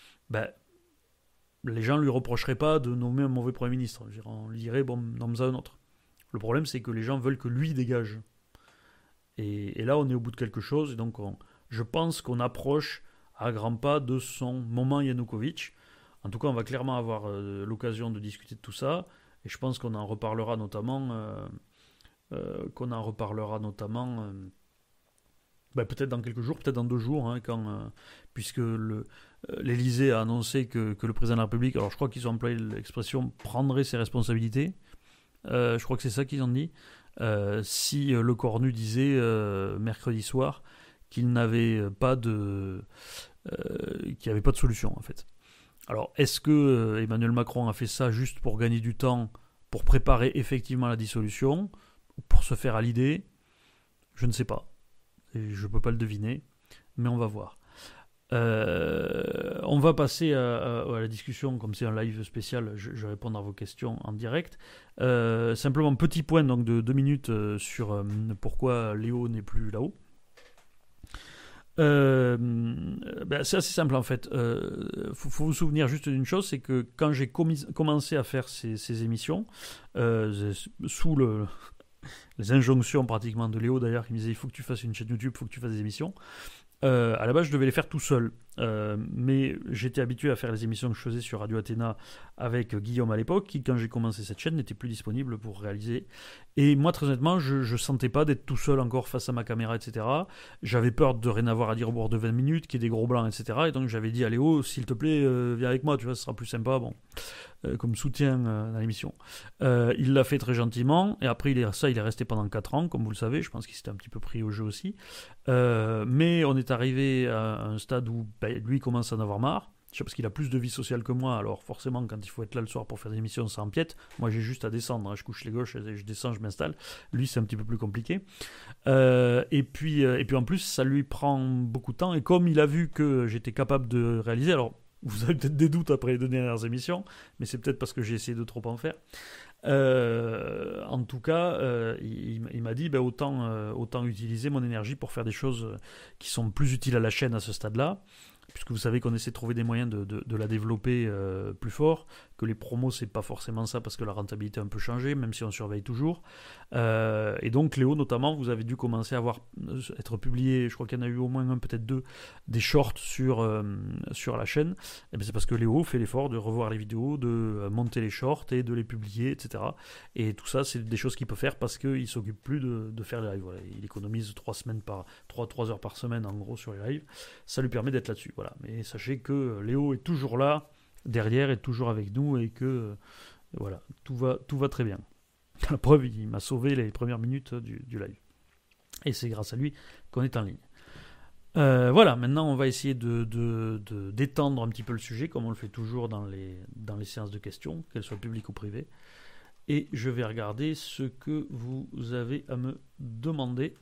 les gens ne lui reprocheraient pas de nommer un mauvais Premier ministre. On lui dirait, bon, nomme-en un autre. Le problème, c'est que les gens veulent que lui dégage. Et là, on est au bout de quelque chose, et donc je pense qu'on approche à grands pas de son moment Yanukovych. En tout cas, on va clairement avoir l'occasion de discuter de tout ça, et je pense qu'on en reparlera notamment... peut-être dans quelques jours, peut-être dans 2 jours, puisque l'Élysée a annoncé que le président de la République, alors je crois qu'ils ont employé l'expression « prendrait ses responsabilités », je crois que c'est ça qu'ils ont dit, si le Cornu disait mercredi soir qu'il n'avait pas qu'il n'y avait pas de solution en fait. Alors, est-ce que Emmanuel Macron a fait ça juste pour gagner du temps, pour préparer effectivement la dissolution, ou pour se faire à l'idée ? Je ne sais pas. Et je ne peux pas le deviner, mais on va voir. On va passer à la discussion, comme c'est un live spécial, je vais répondre à vos questions en direct. Simplement, petit point donc, de 2 minutes sur pourquoi Léo n'est plus là-haut. C'est assez simple en fait. Faut vous souvenir juste d'une chose, c'est que quand j'ai commencé à faire ces émissions, sous les injonctions pratiquement de Léo d'ailleurs, qui me disait il faut que tu fasses une chaîne YouTube, il faut que tu fasses des émissions. À la base, je devais les faire tout seul. Mais j'étais habitué à faire les émissions que je faisais sur Radio Athéna avec Guillaume à l'époque, qui, quand j'ai commencé cette chaîne, n'était plus disponible pour réaliser. Et moi, très honnêtement, je sentais pas d'être tout seul encore face à ma caméra, etc. J'avais peur de rien avoir à dire au bord de 20 minutes, qu'il y ait des gros blancs, etc. Et donc, j'avais dit à Léo, s'il te plaît, viens avec moi, tu vois, ce sera plus sympa, comme soutien dans l'émission. Il l'a fait très gentiment, et après, il est resté pendant 4 ans, comme vous le savez. Je pense qu'il s'était un petit peu pris au jeu aussi. Mais on est arrivé à un stade où lui commence à en avoir marre. Je sais parce qu'il a plus de vie sociale que moi, alors forcément quand il faut être là le soir pour faire des émissions ça empiète. Moi j'ai juste à descendre, je couche les gauches, je descends, je m'installe. Lui c'est un petit peu plus compliqué. Et puis en plus ça lui prend beaucoup de temps, et comme il a vu que j'étais capable de réaliser, alors vous avez peut-être des doutes après les 2 dernières émissions, mais c'est peut-être parce que j'ai essayé de trop en faire. En tout cas, il m'a dit autant utiliser mon énergie pour faire des choses qui sont plus utiles à la chaîne à ce stade-là, puisque vous savez qu'on essaie de trouver des moyens de la développer plus fort, que les promos c'est pas forcément ça parce que la rentabilité a un peu changé, même si on surveille toujours. Et donc Léo notamment, vous avez dû commencer à être publié, je crois qu'il y en a eu au moins un, peut-être 2, des shorts sur la chaîne. Et bien c'est parce que Léo fait l'effort de revoir les vidéos, de monter les shorts et de les publier, etc. Et tout ça c'est des choses qu'il peut faire parce qu'il s'occupe plus de faire les lives. Voilà. Il économise 3 heures par semaine en gros sur les lives. Ça lui permet d'être là-dessus. Voilà. Mais sachez que Léo est toujours là derrière, est toujours avec nous, et que voilà, tout va très bien. La preuve, il m'a sauvé les premières minutes du live. Et c'est grâce à lui qu'on est en ligne. Voilà, maintenant on va essayer de d'étendre un petit peu le sujet, comme on le fait toujours dans les séances de questions, qu'elles soient publiques ou privées. Et je vais regarder ce que vous avez à me demander.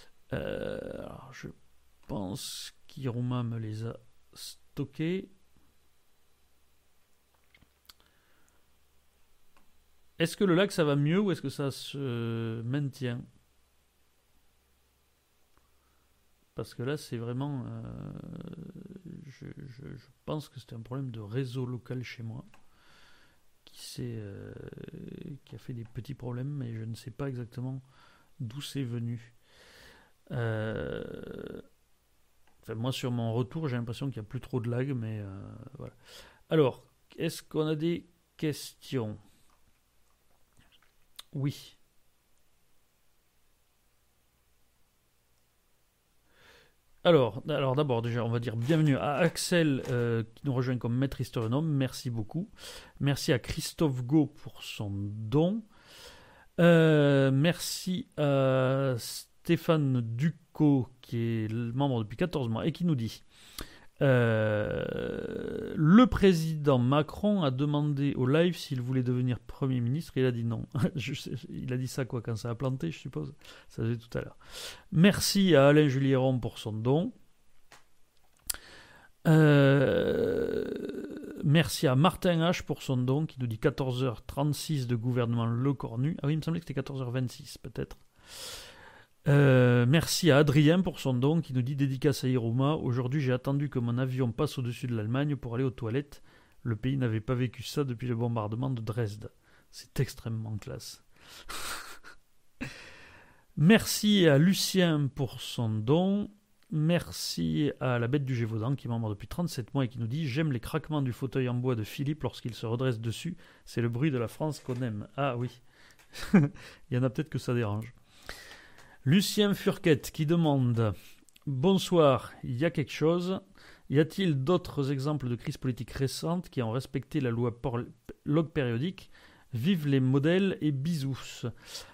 Alors je pense qu'Iruma me les a stockés. Est-ce que le lag, ça va mieux ou est-ce que ça se maintient? Parce que là, c'est vraiment... je pense que c'était un problème de réseau local chez moi qui a fait des petits problèmes, mais je ne sais pas exactement d'où c'est venu. Enfin, moi, sur mon retour, j'ai l'impression qu'il n'y a plus trop de lag, mais voilà. Alors, est-ce qu'on a des questions? Oui. Alors d'abord, déjà, on va dire bienvenue à Axel qui nous rejoint comme maître historionome. Merci beaucoup. Merci à Christophe Go pour son don. Merci à Stéphane Ducot qui est membre depuis 14 mois et qui nous dit le président Macron a demandé au live s'il voulait devenir Premier ministre. Il a dit non. Il a dit ça quoi quand ça a planté, je suppose. Ça faisait tout à l'heure. Merci à Alain Julieron pour son don. Merci à Martin H pour son don qui nous dit 14h36 de gouvernement Le Cornu. Ah oui, il me semblait que c'était 14h26 peut-être. Merci à Adrien pour son don qui nous dit dédicace à Hiruma. Aujourd'hui, j'ai attendu que mon avion passe au-dessus de l'Allemagne pour aller aux toilettes. Le pays n'avait pas vécu ça depuis le bombardement de Dresde. C'est extrêmement classe. Merci à Lucien pour son don. Merci à la bête du Gévaudan qui est membre depuis 37 mois et qui nous dit j'aime les craquements du fauteuil en bois de Philippe lorsqu'il se redresse dessus. C'est le bruit de la France qu'on aime. Ah oui. Il y en a peut-être que ça dérange. Lucien Furquette qui demande bonsoir, il y a quelque chose. Y a-t-il d'autres exemples de crises politiques récentes qui ont respecté la loi log périodique? Vive les modèles et bisous.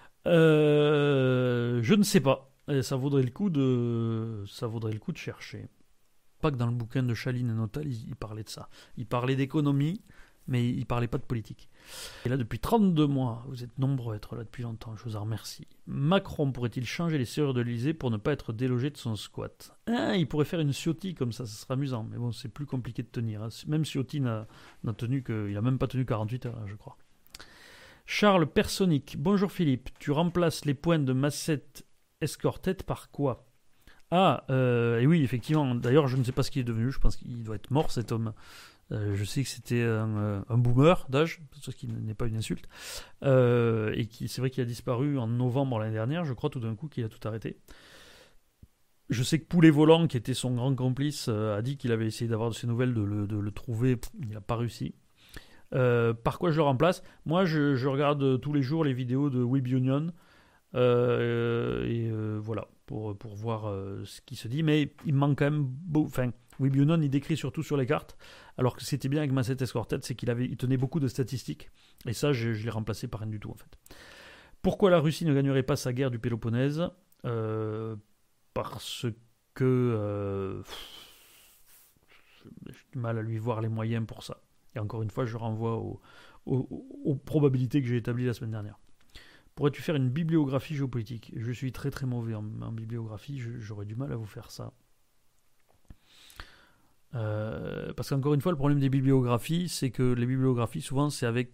Je ne sais pas. Et ça vaudrait le coup de chercher. Pas que dans le bouquin de Chaline et Notal, il parlait de ça. Il parlait d'économie, mais il parlait pas de politique. Et là, depuis 32 mois, vous êtes nombreux à être là depuis longtemps, je vous en remercie. Macron pourrait-il changer les serrures de l'Élysée pour ne pas être délogé de son squat? Il pourrait faire une Ciotti comme ça sera amusant. Mais bon, c'est plus compliqué de tenir. Même Ciotti n'a tenu il a même pas tenu 48 heures, je crois. Charles Personic, bonjour Philippe. Tu remplaces les points de Massette Escortet par quoi? Et oui, effectivement. D'ailleurs, je ne sais pas ce qu'il est devenu. Je pense qu'il doit être mort, cet homme. Je sais que c'était un boomer d'âge, ce qui n'est pas une insulte, et c'est vrai qu'il a disparu en novembre l'année dernière, je crois tout d'un coup qu'il a tout arrêté. Je sais que Poulet Volant, qui était son grand complice, a dit qu'il avait essayé d'avoir de ses nouvelles, de le trouver, il n'a pas réussi. Par quoi je le remplace? Moi, je regarde tous les jours les vidéos de Web Union, voilà, pour voir ce qui se dit, mais il manque quand même Web Union, il décrit surtout sur les cartes, alors que c'était bien avec Massette Escortet, c'est qu'il tenait beaucoup de statistiques, et ça, je l'ai remplacé par rien du tout, en fait. Pourquoi la Russie ne gagnerait pas sa guerre du Péloponnèse? Parce que j'ai du mal à lui voir les moyens pour ça. Et encore une fois, je renvoie aux probabilités que j'ai établies la semaine dernière. Pourrais-tu faire une bibliographie géopolitique? Je suis très très mauvais en bibliographie, j'aurais du mal à vous faire ça. Parce qu'encore une fois, le problème des bibliographies, c'est que les bibliographies, souvent, c'est avec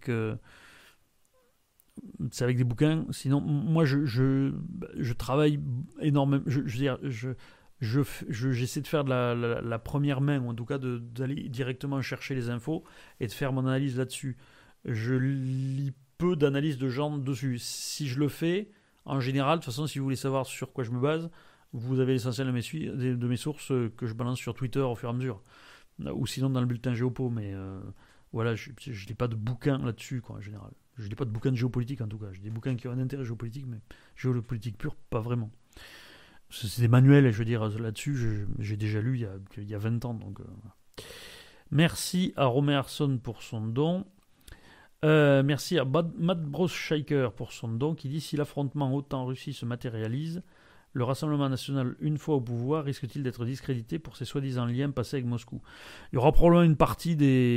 des bouquins. Sinon, moi, je travaille énormément. J'essaie de faire de la première main, ou en tout cas d'aller directement chercher les infos et de faire mon analyse là-dessus. Je lis peu d'analyses de gens dessus. Si je le fais, en général, de toute façon, si vous voulez savoir sur quoi je me base, vous avez l'essentiel de mes sources que je balance sur Twitter au fur et à mesure. Ou sinon dans le bulletin Géopo, mais voilà, je lis pas de bouquins là-dessus, quoi, en général. Je lis pas de bouquins de géopolitique, en tout cas. J'ai des bouquins qui ont un intérêt géopolitique, mais géopolitique pure, pas vraiment. C'est des manuels, je veux dire, là-dessus, j'ai déjà lu il y a 20 ans, donc... Merci à Romain Arson pour son don. Merci à Matt Bros Shaker pour son don, qui dit si l'affrontement OTAN-Russie se matérialise, le Rassemblement national, une fois au pouvoir, risque-t-il d'être discrédité pour ses soi-disant liens passés avec Moscou? Il y aura probablement une partie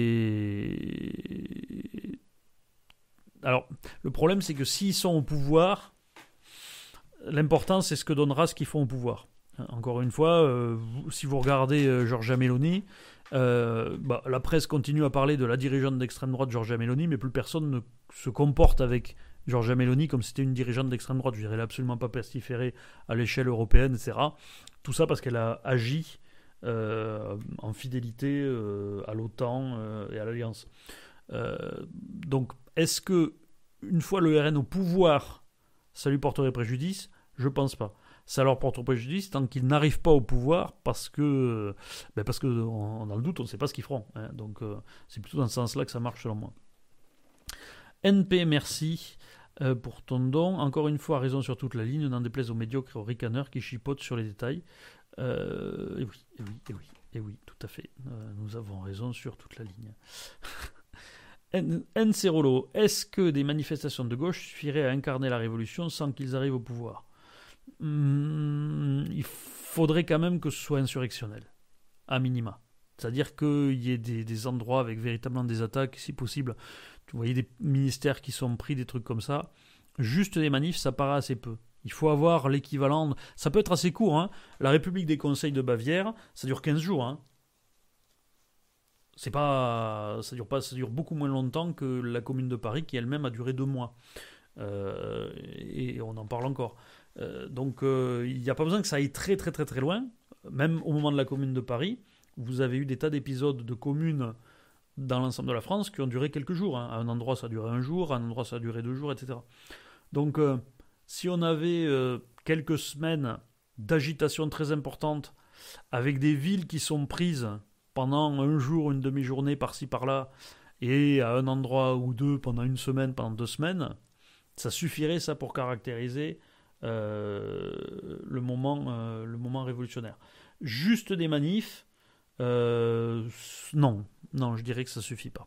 des... Alors, le problème, c'est que s'ils sont au pouvoir, l'important, c'est ce que donnera ce qu'ils font au pouvoir. Encore une fois, si vous regardez Giorgia Meloni, La presse continue à parler de la dirigeante d'extrême droite Giorgia Meloni, mais plus personne ne se comporte avec Giorgia Meloni comme si c'était une dirigeante d'extrême droite. Je dirais, elle n'est absolument pas pestiférée à l'échelle européenne, etc. Tout ça parce qu'elle a agi en fidélité à l'OTAN et à l'Alliance. Donc, est-ce que une fois le RN au pouvoir, ça lui porterait préjudice? Je pense pas. Ça leur porte préjudice tant qu'ils n'arrivent pas au pouvoir parce que on a le doute, on ne sait pas ce qu'ils feront. Hein. Donc c'est plutôt dans ce sens-là que ça marche selon moi. NP, merci pour ton don. Encore une fois, raison sur toute la ligne, n'en déplaise aux médiocres et aux ricaneurs qui chipotent sur les détails. Et oui, tout à fait. Nous avons raison sur toute la ligne. Ncerolo, est-ce que des manifestations de gauche suffiraient à incarner la révolution sans qu'ils arrivent au pouvoir? Il faudrait quand même que ce soit insurrectionnel, à minima. C'est-à-dire qu'il y ait des endroits avec véritablement des attaques, si possible. Vous voyez des ministères qui sont pris, des trucs comme ça. Juste des manifs, ça paraît assez peu. Il faut avoir l'équivalent. Ça peut être assez court. Hein. La République des Conseils de Bavière, ça dure 15 jours. Hein. Ça dure beaucoup moins longtemps que la Commune de Paris, qui elle-même a duré 2 mois. Et on en parle encore. Donc il n'y a pas besoin que ça aille très très très très loin. Même au moment de la Commune de Paris, vous avez eu des tas d'épisodes de communes dans l'ensemble de la France qui ont duré quelques jours. Hein. À un endroit ça a duré 1 jour, à un endroit ça a duré 2 jours, etc. Donc si on avait quelques semaines d'agitation très importante avec des villes qui sont prises pendant 1 jour, une demi-journée par-ci par-là, et à un endroit ou 2 pendant 1 semaine, pendant 2 semaines, ça suffirait ça pour caractériser le moment révolutionnaire. Juste des manifs, non, je dirais que ça suffit pas.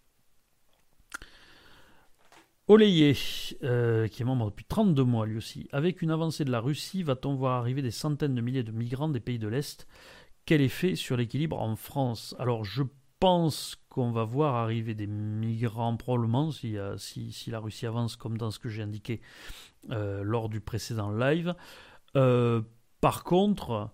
Oléier, qui est membre depuis 32 mois lui aussi. Avec une avancée de la Russie, va-t-on voir arriver des centaines de milliers de migrants des pays de l'Est? Quel effet sur l'équilibre en France? Alors je pense qu'on va voir arriver des migrants probablement si la Russie avance comme dans ce que j'ai indiqué lors du précédent live. Par contre,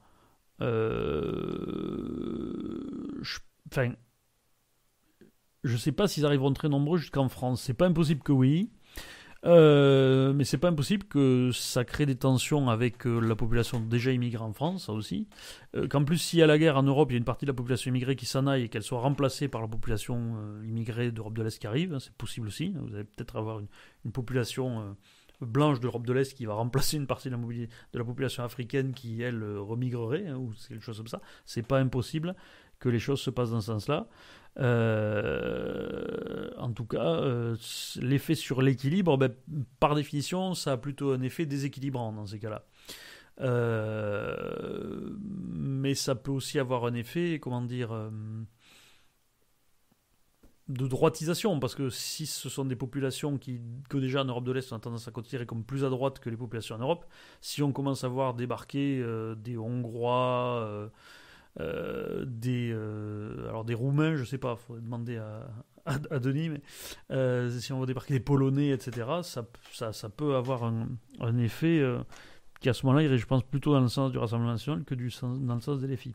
je ne sais pas s'ils arriveront très nombreux jusqu'en France. C'est pas impossible que oui. Mais c'est pas impossible que ça crée des tensions avec la population déjà immigrée en France, ça aussi. Qu'en plus, s'il y a la guerre en Europe, il y a une partie de la population immigrée qui s'en aille et qu'elle soit remplacée par la population immigrée d'Europe de l'Est qui arrive, hein, c'est possible aussi. Vous allez peut-être avoir une population blanche d'Europe de l'Est qui va remplacer une partie de la population africaine qui, elle, remigrerait, hein, ou quelque chose comme ça. C'est pas impossible que les choses se passent dans ce sens-là. En tout cas, l'effet sur l'équilibre, par définition, ça a plutôt un effet déséquilibrant dans ces cas-là. Mais ça peut aussi avoir un effet, de droitisation, parce que si ce sont des populations que déjà en Europe de l'Est on a tendance à considérer comme plus à droite que les populations en Europe, si on commence à voir débarquer des Hongrois, des Roumains, je sais pas, il faudrait demander à Denis, mais si on va débarquer des Polonais, etc., ça peut avoir un effet qui à ce moment-là irait, je pense, plutôt dans le sens du Rassemblement national que dans le sens des LFI.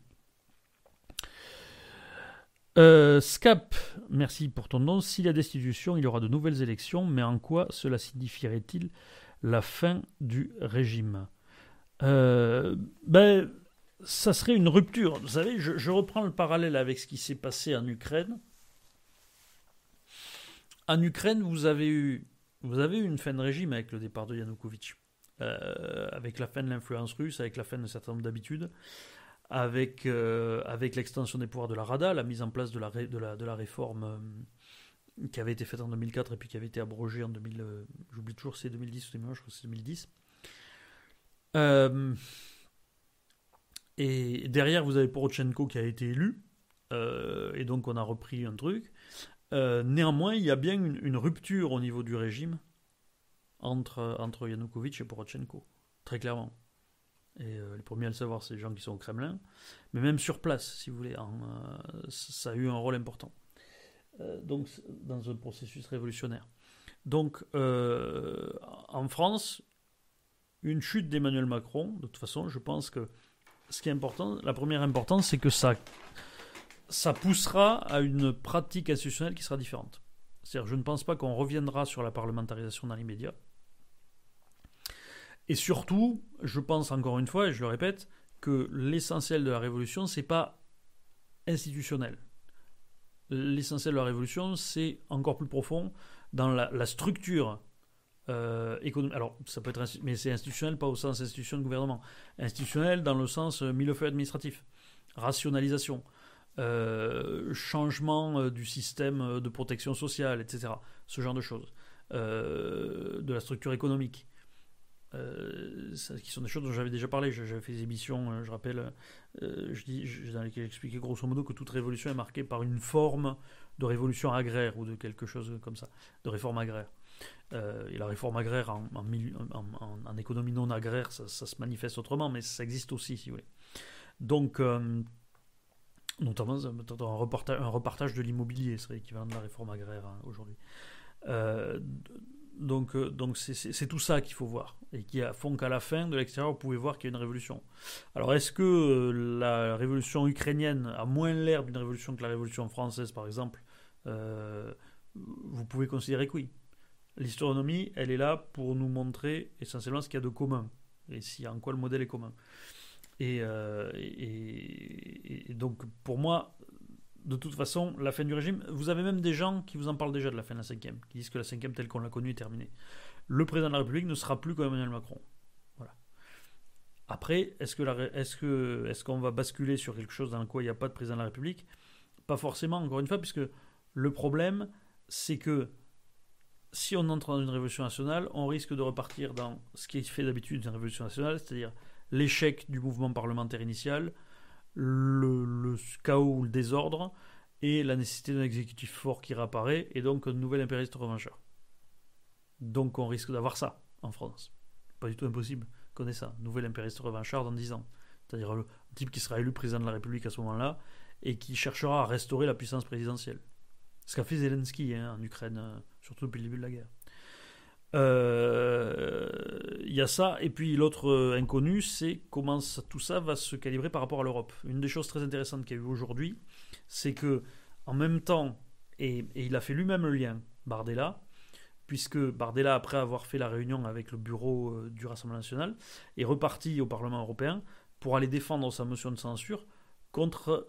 Scap, merci pour ton nom. S'il y a destitution, il y aura de nouvelles élections, mais en quoi cela signifierait-il la fin du régime? Ça serait une rupture. Vous savez, je reprends le parallèle avec ce qui s'est passé en Ukraine. En Ukraine, vous avez eu une fin de régime avec le départ de Yanukovych, avec la fin de l'influence russe, avec la fin d'un certain nombre d'habitudes, avec l'extension des pouvoirs de la Rada, la mise en place de la réforme qui avait été faite en 2004 et puis qui avait été abrogée en 2000. J'oublie toujours si c'est 2010 ou 2011, je crois que c'est 2010. Et derrière, vous avez Poroshenko qui a été élu, et donc on a repris un truc. Néanmoins, il y a bien une rupture au niveau du régime entre Yanukovych et Poroshenko, très clairement. Et les premiers à le savoir, c'est les gens qui sont au Kremlin. Mais même sur place, si vous voulez, ça a eu un rôle important. Donc, dans un processus révolutionnaire. Donc, en France, une chute d'Emmanuel Macron, de toute façon, je pense que ce qui est important, la première importance, c'est que ça ça poussera à une pratique institutionnelle qui sera différente. C'est-à-dire, je ne pense pas qu'on reviendra sur la parlementarisation dans l'immédiat. Et surtout, je pense encore une fois, et je le répète, que l'essentiel de la révolution, c'est pas institutionnel. L'essentiel de la révolution, c'est encore plus profond dans la structure économique. Alors, ça peut être, mais c'est institutionnel, pas au sens institution de gouvernement. Institutionnel dans le sens millefeuille administratif, rationalisation, changement du système de protection sociale, etc. Ce genre de choses. De la structure économique. Qui sont des choses dont j'avais déjà parlé. J'avais fait des émissions, je rappelle, dans lesquelles j'expliquais grosso modo que toute révolution est marquée par une forme de révolution agraire ou de quelque chose comme ça, de réforme agraire. Et la réforme agraire en économie non agraire, ça se manifeste autrement, mais ça existe aussi, si vous voulez. Donc, notamment un repartage de l'immobilier serait l'équivalent de la réforme agraire aujourd'hui. Donc c'est tout ça qu'il faut voir et qui font qu'à la fin de l'extérieur vous pouvez voir qu'il y a une révolution. Alors est-ce que la révolution ukrainienne a moins l'air d'une révolution que la révolution française par exemple? Vous pouvez considérer que oui. L'historionomie elle est là pour nous montrer essentiellement ce qu'il y a de commun et en quoi le modèle est commun. Et donc pour moi, de toute façon, la fin du régime, vous avez même des gens qui vous en parlent déjà de la fin de la 5e, qui disent que la 5e telle qu'on l'a connue est terminée. Le président de la République ne sera plus comme Emmanuel Macron. Voilà. Après, est-ce qu'on va basculer sur quelque chose dans quoi il n'y a pas de président de la République? Pas forcément, encore une fois, puisque le problème, c'est que si on entre dans une révolution nationale, on risque de repartir dans ce qui est fait d'habitude d'une révolution nationale, c'est-à-dire l'échec du mouvement parlementaire initial, le chaos ou le désordre et la nécessité d'un exécutif fort qui réapparaît et donc un nouvel impérialiste revancheur. Donc on risque d'avoir ça en France. Pas du tout impossible qu'on ait ça, nouvel impérialiste revancheur dans 10 ans. C'est-à-dire un type qui sera élu président de la République à ce moment-là et qui cherchera à restaurer la puissance présidentielle. Ce qu'a fait Zelensky en Ukraine, surtout depuis le début de la guerre. Il y a ça, et puis l'autre inconnu, c'est comment tout ça va se calibrer par rapport à l'Europe. Une des choses très intéressantes qu'il y a eu aujourd'hui, c'est que en même temps, et il a fait lui-même le lien, Bardella, puisque Bardella, après avoir fait la réunion avec le bureau du Rassemblement national, est reparti au Parlement européen pour aller défendre sa motion de censure contre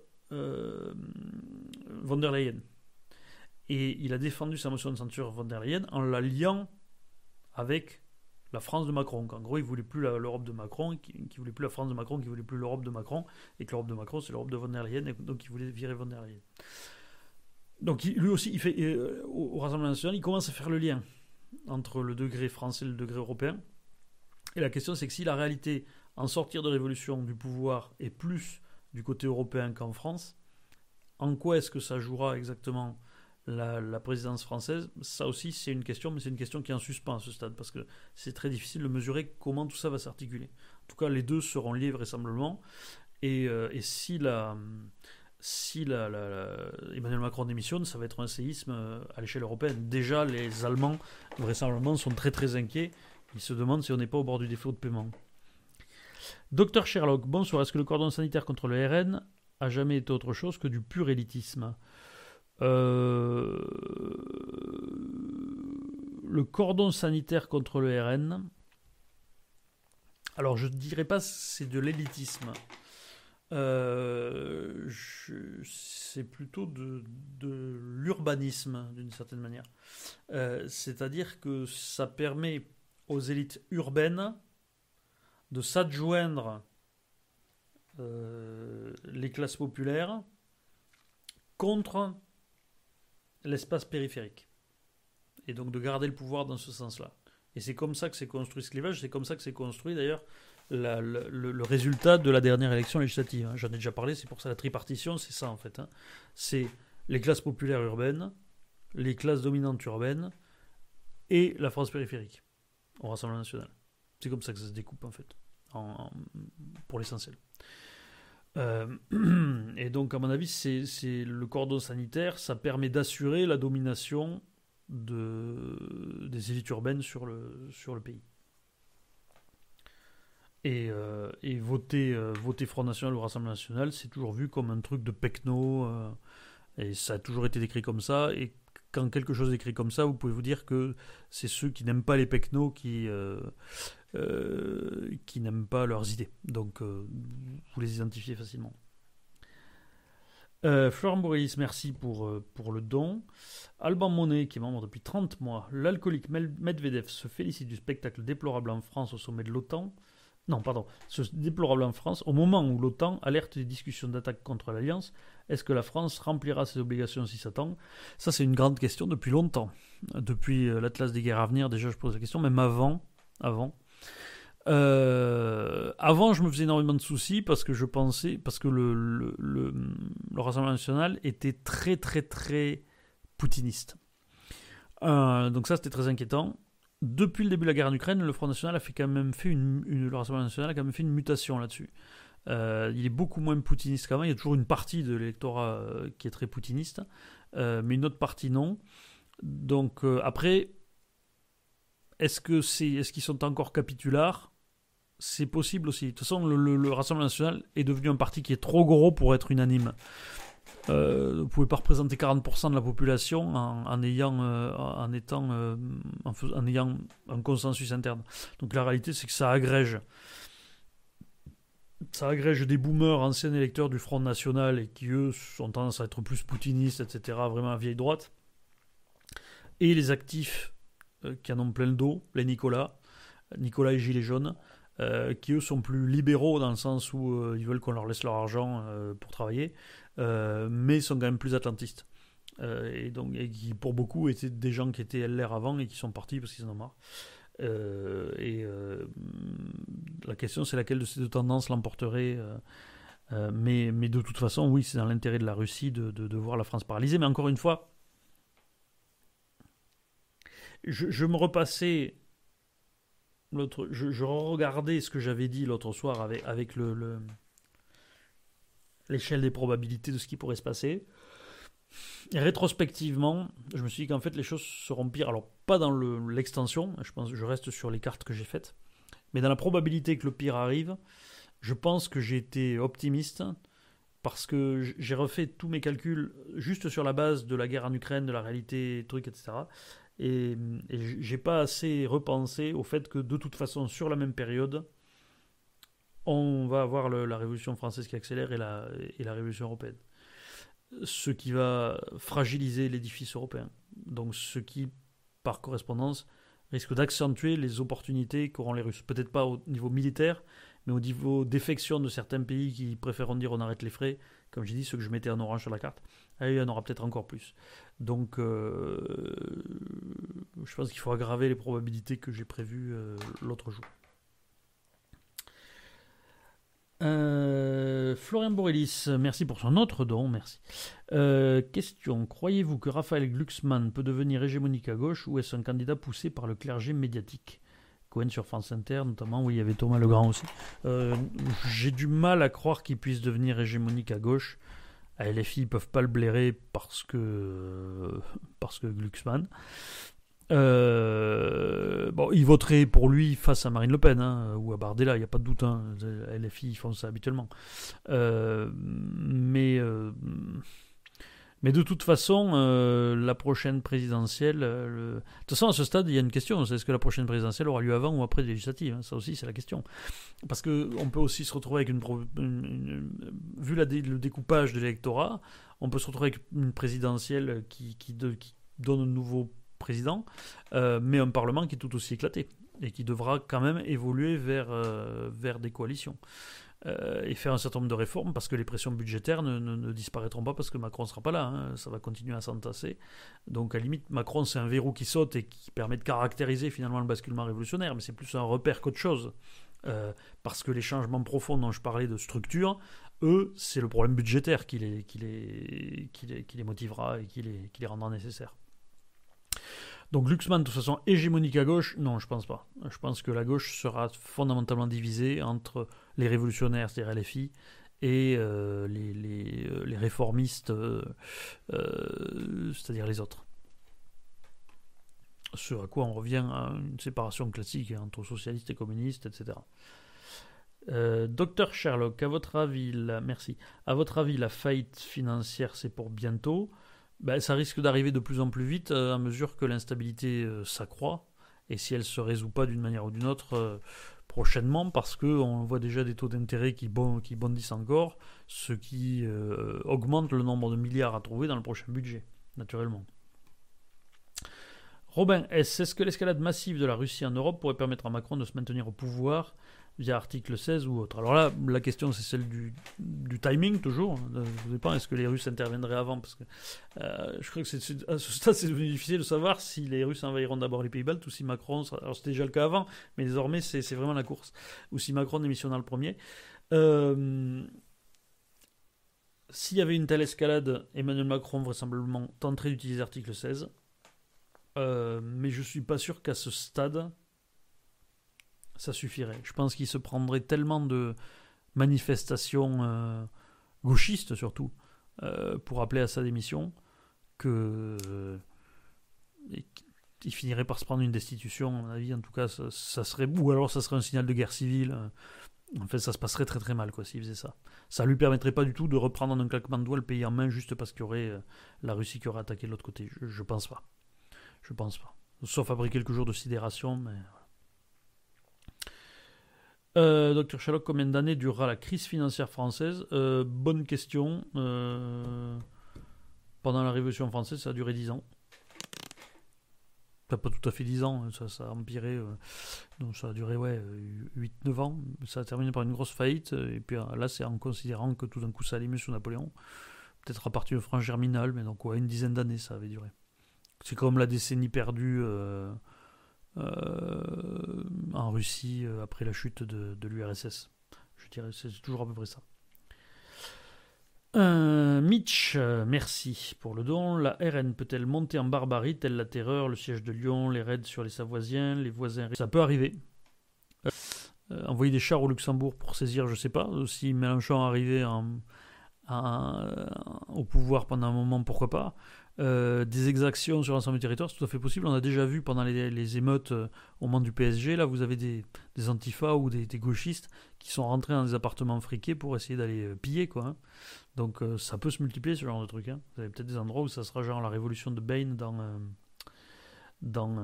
von der Leyen. Et il a défendu sa motion de censure von der Leyen en la liant avec la France de Macron. En gros, il ne voulait plus l'Europe de Macron, qui ne voulait plus la France de Macron, qui ne voulait plus l'Europe de Macron, et que l'Europe de Macron, c'est l'Europe de von der Leyen, et donc il voulait virer von der Leyen. Donc lui aussi, il fait, au Rassemblement national, il commence à faire le lien entre le degré français et le degré européen. Et la question, c'est que si la réalité, en sortir de révolution du pouvoir, est plus du côté européen qu'en France, en quoi est-ce que ça jouera exactement la présidence française? Ça aussi, c'est une question, mais c'est une question qui est en suspens à ce stade, parce que c'est très difficile de mesurer comment tout ça va s'articuler. En tout cas, les deux seront liés vraisemblablement, et si Emmanuel Macron démissionne, ça va être un séisme à l'échelle européenne. Déjà, les Allemands, vraisemblablement, sont très très inquiets. Ils se demandent si on n'est pas au bord du défaut de paiement. Docteur Sherlock, bonsoir. Est-ce que le cordon sanitaire contre le RN a jamais été autre chose que du pur élitisme? Le cordon sanitaire contre le RN, alors je ne dirais pas c'est de l'élitisme, c'est plutôt de l'urbanisme d'une certaine manière. C'est-à-dire que ça permet aux élites urbaines de s'adjoindre les classes populaires contre l'espace périphérique. Et donc de garder le pouvoir dans ce sens-là. Et c'est comme ça que s'est construit ce clivage, c'est comme ça que s'est construit d'ailleurs le résultat de la dernière élection législative. J'en ai déjà parlé, c'est pour ça la tripartition, c'est ça en fait. C'est les classes populaires urbaines, les classes dominantes urbaines et la France périphérique au Rassemblement national. C'est comme ça que ça se découpe en fait, pour l'essentiel. Et donc à mon avis c'est le cordon sanitaire, ça permet d'assurer la domination des élites urbaines sur le pays. Et voter Front National ou Rassemblement National, c'est toujours vu comme un truc de pecno, et ça a toujours été décrit comme ça. Et quand quelque chose est écrit comme ça, vous pouvez vous dire que c'est ceux qui n'aiment pas les pecnos qui n'aiment pas leurs idées. Donc, vous les identifiez facilement. Florent Boris, merci pour le don. Alban Monet, qui est membre depuis 30 mois. L'alcoolique Medvedev se félicite du spectacle déplorable en France au sommet de l'OTAN. Non, pardon. Ce déplorable en France, au moment où l'OTAN alerte des discussions d'attaque contre l'Alliance, est-ce que la France remplira ses obligations si ça tend ? Ça, c'est une grande question depuis longtemps. Depuis l'Atlas des guerres à venir, déjà, je pose la question, même avant. Avant, je me faisais énormément de soucis parce que je pensais, parce que le Rassemblement National était très, très, très poutiniste. Donc ça, c'était très inquiétant. Depuis le début de la guerre en Ukraine, le Front National a quand même fait le Rassemblement National a quand même fait une mutation là-dessus. Il est beaucoup moins poutiniste qu'avant. Il y a toujours une partie de l'électorat qui est très poutiniste, mais une autre partie non. Donc après, est-ce qu'ils sont encore capitulars ? C'est possible aussi. De toute façon, le Rassemblement National est devenu un parti qui est trop gros pour être unanime. Vous ne pouvez pas représenter 40% de la population en ayant un consensus interne. Donc la réalité, c'est que ça agrège des boomers, anciens électeurs du Front National, et qui, eux, ont tendance à être plus poutinistes, etc., vraiment à vieille droite. Et les actifs qui en ont plein le dos, les Nicolas et Gilets jaunes, qui, eux, sont plus libéraux dans le sens où ils veulent qu'on leur laisse leur argent pour travailler, mais sont quand même plus atlantistes. Et qui, pour beaucoup, étaient des gens qui étaient LR avant et qui sont partis parce qu'ils en ont marre. La question, c'est laquelle de ces deux tendances l'emporterait. Mais de toute façon, oui, c'est dans l'intérêt de la Russie de voir la France paralysée. Mais encore une fois, je me repassais je regardais ce que j'avais dit l'autre soir avec l'échelle des probabilités de ce qui pourrait se passer. Et rétrospectivement, je me suis dit qu'en fait les choses seront pires. Alors pas dans l'extension, je reste sur les cartes que j'ai faites, mais dans la probabilité que le pire arrive, je pense que j'ai été optimiste parce que j'ai refait tous mes calculs juste sur la base de la guerre en Ukraine, de la réalité, trucs, etc. Et j'ai pas assez repensé au fait que de toute façon, sur la même période, on va avoir la révolution française qui accélère et la révolution européenne. Ce qui va fragiliser l'édifice européen. Donc ce qui, par correspondance, risque d'accentuer les opportunités qu'auront les Russes. Peut-être pas au niveau militaire, mais au niveau défection de certains pays qui préféreront dire on arrête les frais, comme j'ai dit, ceux que je mettais en orange sur la carte. Et il y en aura peut-être encore plus. Donc je pense qu'il faut aggraver les probabilités que j'ai prévues l'autre jour. Florian Borelis, merci pour son autre don, merci. Question, croyez-vous que Raphaël Glucksmann peut devenir hégémonique à gauche ou est-ce un candidat poussé par le clergé médiatique ? Cohen sur France Inter notamment, oui, il y avait Thomas Legrand aussi. J'ai du mal à croire qu'il puisse devenir hégémonique à gauche. À LFI, ils peuvent pas le blairer parce que Glucksmann. Ils voteraient pour lui face à Marine Le Pen ou à Bardella, il n'y a pas de doute. LFI, ils font ça habituellement. Mais de toute façon, la prochaine présidentielle... De toute façon, à ce stade, il y a une question. C'est est-ce que la prochaine présidentielle aura lieu avant ou après les législatives ? Ça aussi, c'est la question. Parce qu'on peut aussi se retrouver avec vu le découpage de l'électorat, on peut se retrouver avec une présidentielle qui donne un nouveau président, mais un parlement qui est tout aussi éclaté et qui devra quand même évoluer vers des coalitions. Et faire un certain nombre de réformes parce que les pressions budgétaires ne disparaîtront pas parce que Macron ne sera pas là, ça va continuer à s'entasser. Donc à la limite, Macron c'est un verrou qui saute et qui permet de caractériser finalement le basculement révolutionnaire, mais c'est plus un repère qu'autre chose. Parce que les changements profonds dont je parlais de structure, eux, c'est le problème budgétaire qui les motivera et qui les rendra nécessaires. Donc Glucksmann, de toute façon, hégémonique à gauche, non, je pense pas. Je pense que la gauche sera fondamentalement divisée entre les révolutionnaires, c'est-à-dire LFI, et les réformistes, c'est-à-dire les autres. Ce à quoi on revient à une séparation classique entre socialistes et communistes, etc. Docteur Sherlock, merci. À votre avis, la faillite financière, c'est pour bientôt? Ben, ça risque d'arriver de plus en plus vite à mesure que l'instabilité s'accroît. Et si elle ne se résout pas d'une manière ou d'une autre prochainement, parce qu'on voit déjà des taux d'intérêt qui bondissent encore, ce qui augmente le nombre de milliards à trouver dans le prochain budget, naturellement. Robin S. Est-ce que l'escalade massive de la Russie en Europe pourrait permettre à Macron de se maintenir au pouvoir via article 16 ou autre? Alors là, la question c'est celle du timing toujours. Ça dépend, est-ce que les Russes interviendraient avant? Parce que je crois que à ce stade c'est devenu difficile de savoir si les Russes envahiront d'abord les pays baltes ou si Macron... Alors c'était déjà le cas avant, mais désormais c'est vraiment la course. Ou si Macron démissionnera le premier. S'il y avait une telle escalade, Emmanuel Macron vraisemblablement tenterait d'utiliser l'article 16. Mais je suis pas sûr qu'à ce stade ça suffirait. Je pense qu'il se prendrait tellement de manifestations gauchistes surtout pour appeler à sa démission que il finirait par se prendre une destitution, à mon avis. En tout cas, ça serait, ou alors ça serait un signal de guerre civile. En fait, ça se passerait très très mal quoi s'il faisait ça. Ça lui permettrait pas du tout de reprendre en un claquement de doigts le pays en main juste parce qu'il y aurait la Russie qui aurait attaqué de l'autre côté. Je pense pas. Je pense pas. Sauf après quelques jours de sidération, mais voilà. Docteur Sherlock, combien d'années durera la crise financière française? Bonne question. Pendant la Révolution française, ça a duré 10 ans. Pas tout à fait 10 ans, ça a empiré. Donc ça a duré 8-9 ans. Ça a terminé par une grosse faillite. Et puis là, c'est en considérant que tout d'un coup, ça allait mieux sous Napoléon. Peut-être à partir de France Germinal, mais donc une dizaine d'années, ça avait duré. C'est comme la décennie perdue en Russie après la chute de l'URSS. Je dirais c'est toujours à peu près ça. Mitch, merci pour le don. La RN peut-elle monter en barbarie, telle la terreur, le siège de Lyon, les raids sur les Savoisiens, les voisins? Ça peut arriver. Envoyer des chars au Luxembourg pour saisir, je sais pas. Si Mélenchon arrivait au pouvoir pendant un moment, pourquoi pas. Des exactions sur l'ensemble du territoire, c'est tout à fait possible. On a déjà vu pendant les émeutes au moment du PSG, là vous avez des antifas ou des gauchistes qui sont rentrés dans des appartements friqués pour essayer d'aller piller quoi. Hein. Donc ça peut se multiplier ce genre de truc. Hein. Vous avez peut-être des endroits où ça sera genre la révolution de Bane dans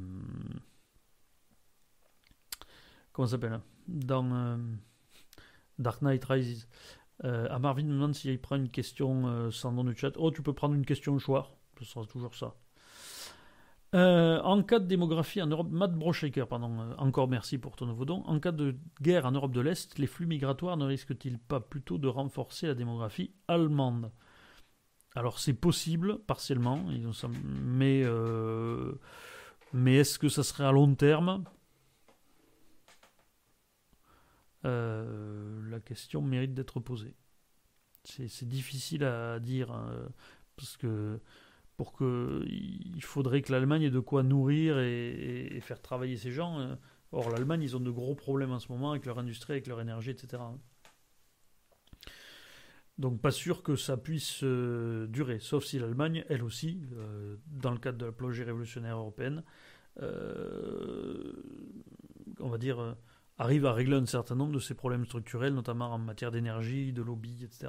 comment ça s'appelle dans Dark Knight Rises. À Marvin me demande s'il prend une question sans nom de chat. Oh, tu peux prendre une question au choix. Ce sera toujours ça. En cas de démographie en Europe, Matt Broshaker, encore merci pour ton nouveau don. En cas de guerre en Europe de l'Est, les flux migratoires ne risquent-ils pas plutôt de renforcer la démographie allemande? Alors c'est possible, partiellement, mais est-ce que ça serait à long terme? La question mérite d'être posée. C'est difficile à dire parce que il faudrait que l'Allemagne ait de quoi nourrir et faire travailler ces gens. Or l'Allemagne, ils ont de gros problèmes en ce moment avec leur industrie, avec leur énergie, etc. Donc pas sûr que ça puisse durer, sauf si l'Allemagne, elle aussi, dans le cadre de la projet révolutionnaire européenne, on va dire arrive à régler un certain nombre de ces problèmes structurels, notamment en matière d'énergie, de lobby, etc.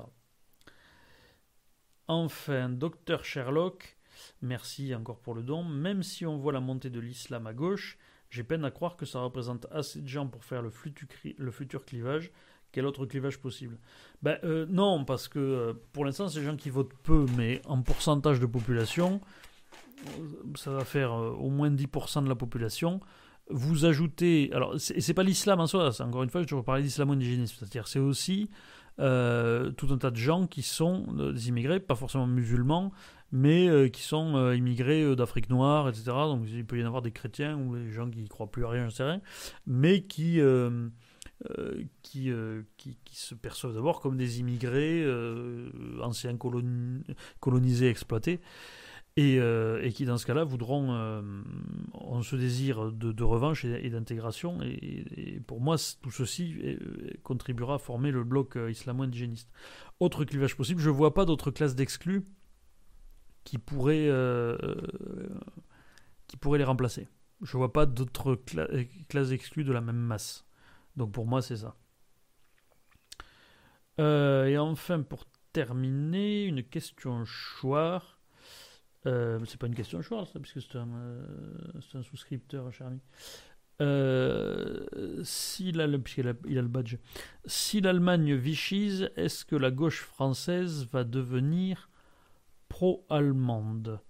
Enfin, Docteur Sherlock, merci encore pour le don. Même si on voit la montée de l'islam à gauche, j'ai peine à croire que ça représente assez de gens pour faire le futur clivage. Quel autre clivage possible? Non, parce que pour l'instant, c'est des gens qui votent peu, mais en pourcentage de population, ça va faire au moins 10% de la population. Vous ajoutez... Alors, c'est pas l'islam en soi, encore une fois, je vais parler d'islamo-indigénisme. C'est-à-dire, c'est aussi tout un tas de gens qui sont des immigrés, pas forcément musulmans, mais qui sont immigrés d'Afrique noire, etc. Donc, il peut y en avoir des chrétiens ou des gens qui ne croient plus à rien, je sais rien, mais qui se perçoivent d'abord comme des immigrés anciens colonisés, exploités. Et qui dans ce cas-là voudront ont ce désir de revanche et d'intégration et pour moi tout ceci contribuera à former le bloc islamo-indigéniste. Autre clivage possible, je ne vois pas d'autres classes d'exclus qui pourraient les remplacer. Je ne vois pas d'autres classes d'exclus de la même masse. Donc pour moi c'est ça. Et enfin, pour terminer, une question choix. C'est pas une question choix, ça, puisque c'est un souscripteur, cher ami. Puisqu'il a le badge. Si l'Allemagne vichise, est-ce que la gauche française va devenir pro-allemande?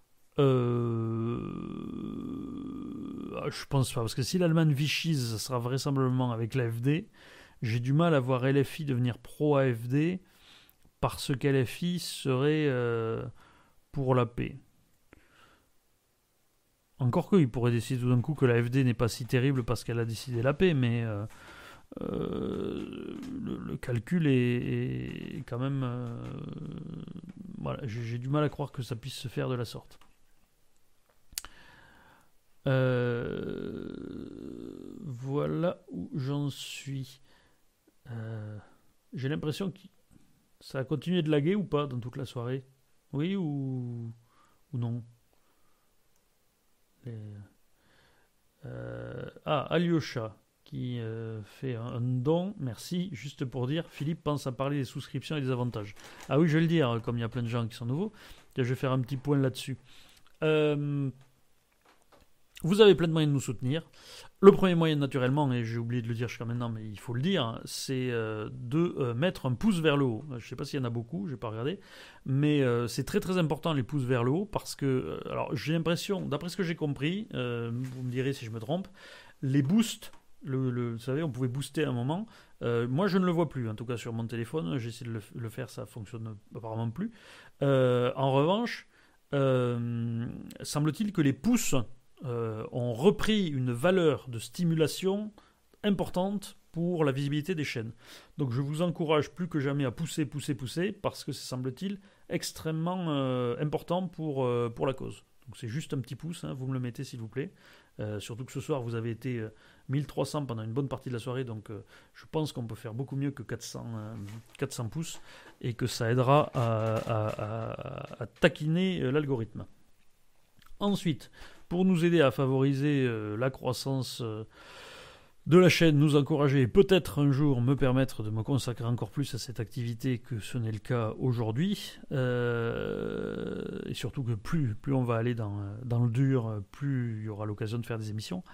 Je pense pas, parce que si l'Allemagne vichise, ça sera vraisemblablement avec l'AfD. J'ai du mal à voir LFI devenir pro-AfD parce qu'LFI serait pour la paix. Encore qu'il pourrait décider tout d'un coup que l'AfD n'est pas si terrible parce qu'elle a décidé la paix, mais le calcul est quand même... voilà, j'ai du mal à croire que ça puisse se faire de la sorte. Voilà où j'en suis. J'ai l'impression que ça a continué de laguer ou pas dans toute la soirée. Oui ou non. Alyosha qui fait un don, merci, juste pour dire, Philippe pense à parler des souscriptions et des avantages. Ah oui, je vais le dire, comme il y a plein de gens qui sont nouveaux, je vais faire un petit point là-dessus. Vous avez plein de moyens de nous soutenir. Le premier moyen, naturellement, et j'ai oublié de le dire jusqu'à maintenant, mais il faut le dire, c'est de mettre un pouce vers le haut. Je ne sais pas s'il y en a beaucoup, je n'ai pas regardé, mais c'est très très important les pouces vers le haut parce que, alors j'ai l'impression, d'après ce que j'ai compris, vous me direz si je me trompe, les boosts, vous savez, on pouvait booster à un moment. Moi, je ne le vois plus, en tout cas sur mon téléphone. J'ai essayé de le faire, ça ne fonctionne apparemment plus. En revanche, semble-t-il que les pouces ont repris une valeur de stimulation importante pour la visibilité des chaînes. Donc je vous encourage plus que jamais à pousser, parce que ça semble-t-il extrêmement important pour la cause. Donc c'est juste un petit pouce, vous me le mettez s'il vous plaît. Surtout que ce soir vous avez été 1300 pendant une bonne partie de la soirée, donc je pense qu'on peut faire beaucoup mieux que 400 pouces et que ça aidera à taquiner l'algorithme. Ensuite, pour nous aider à favoriser la croissance de la chaîne, nous encourager et peut-être un jour me permettre de me consacrer encore plus à cette activité que ce n'est le cas aujourd'hui. Et surtout que plus on va aller dans le dur, plus il y aura l'occasion de faire des émissions.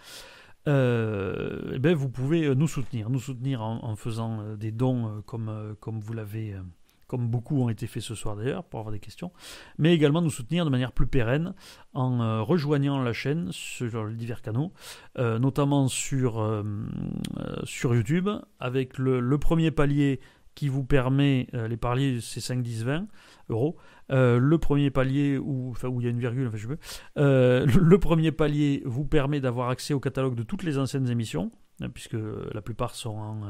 Vous pouvez nous soutenir en faisant des dons comme vous l'avez... comme beaucoup ont été faits ce soir d'ailleurs, pour avoir des questions, mais également nous soutenir de manière plus pérenne en rejoignant la chaîne sur les divers canaux, notamment sur YouTube, avec le premier palier qui vous permet, les paliers c'est 5, 10, 20 euros, le premier palier, où il y a une virgule, le premier palier vous permet d'avoir accès au catalogue de toutes les anciennes émissions, puisque la plupart sont en...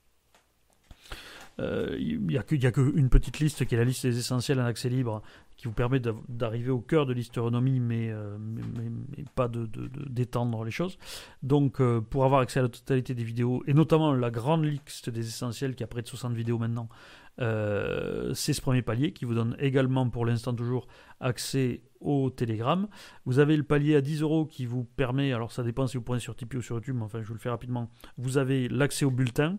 il n'y a qu'une petite liste qui est la liste des essentiels en accès libre qui vous permet d'arriver au cœur de l'historionomie mais pas d'étendre les choses. Donc pour avoir accès à la totalité des vidéos et notamment la grande liste des essentiels qui a près de 60 vidéos maintenant, c'est ce premier palier qui vous donne également pour l'instant toujours accès au Telegram. Vous avez le palier à 10 euros qui vous permet, alors ça dépend si vous prenez sur Tipeee ou sur YouTube, mais enfin je vous le fais rapidement, vous avez l'accès au bulletin.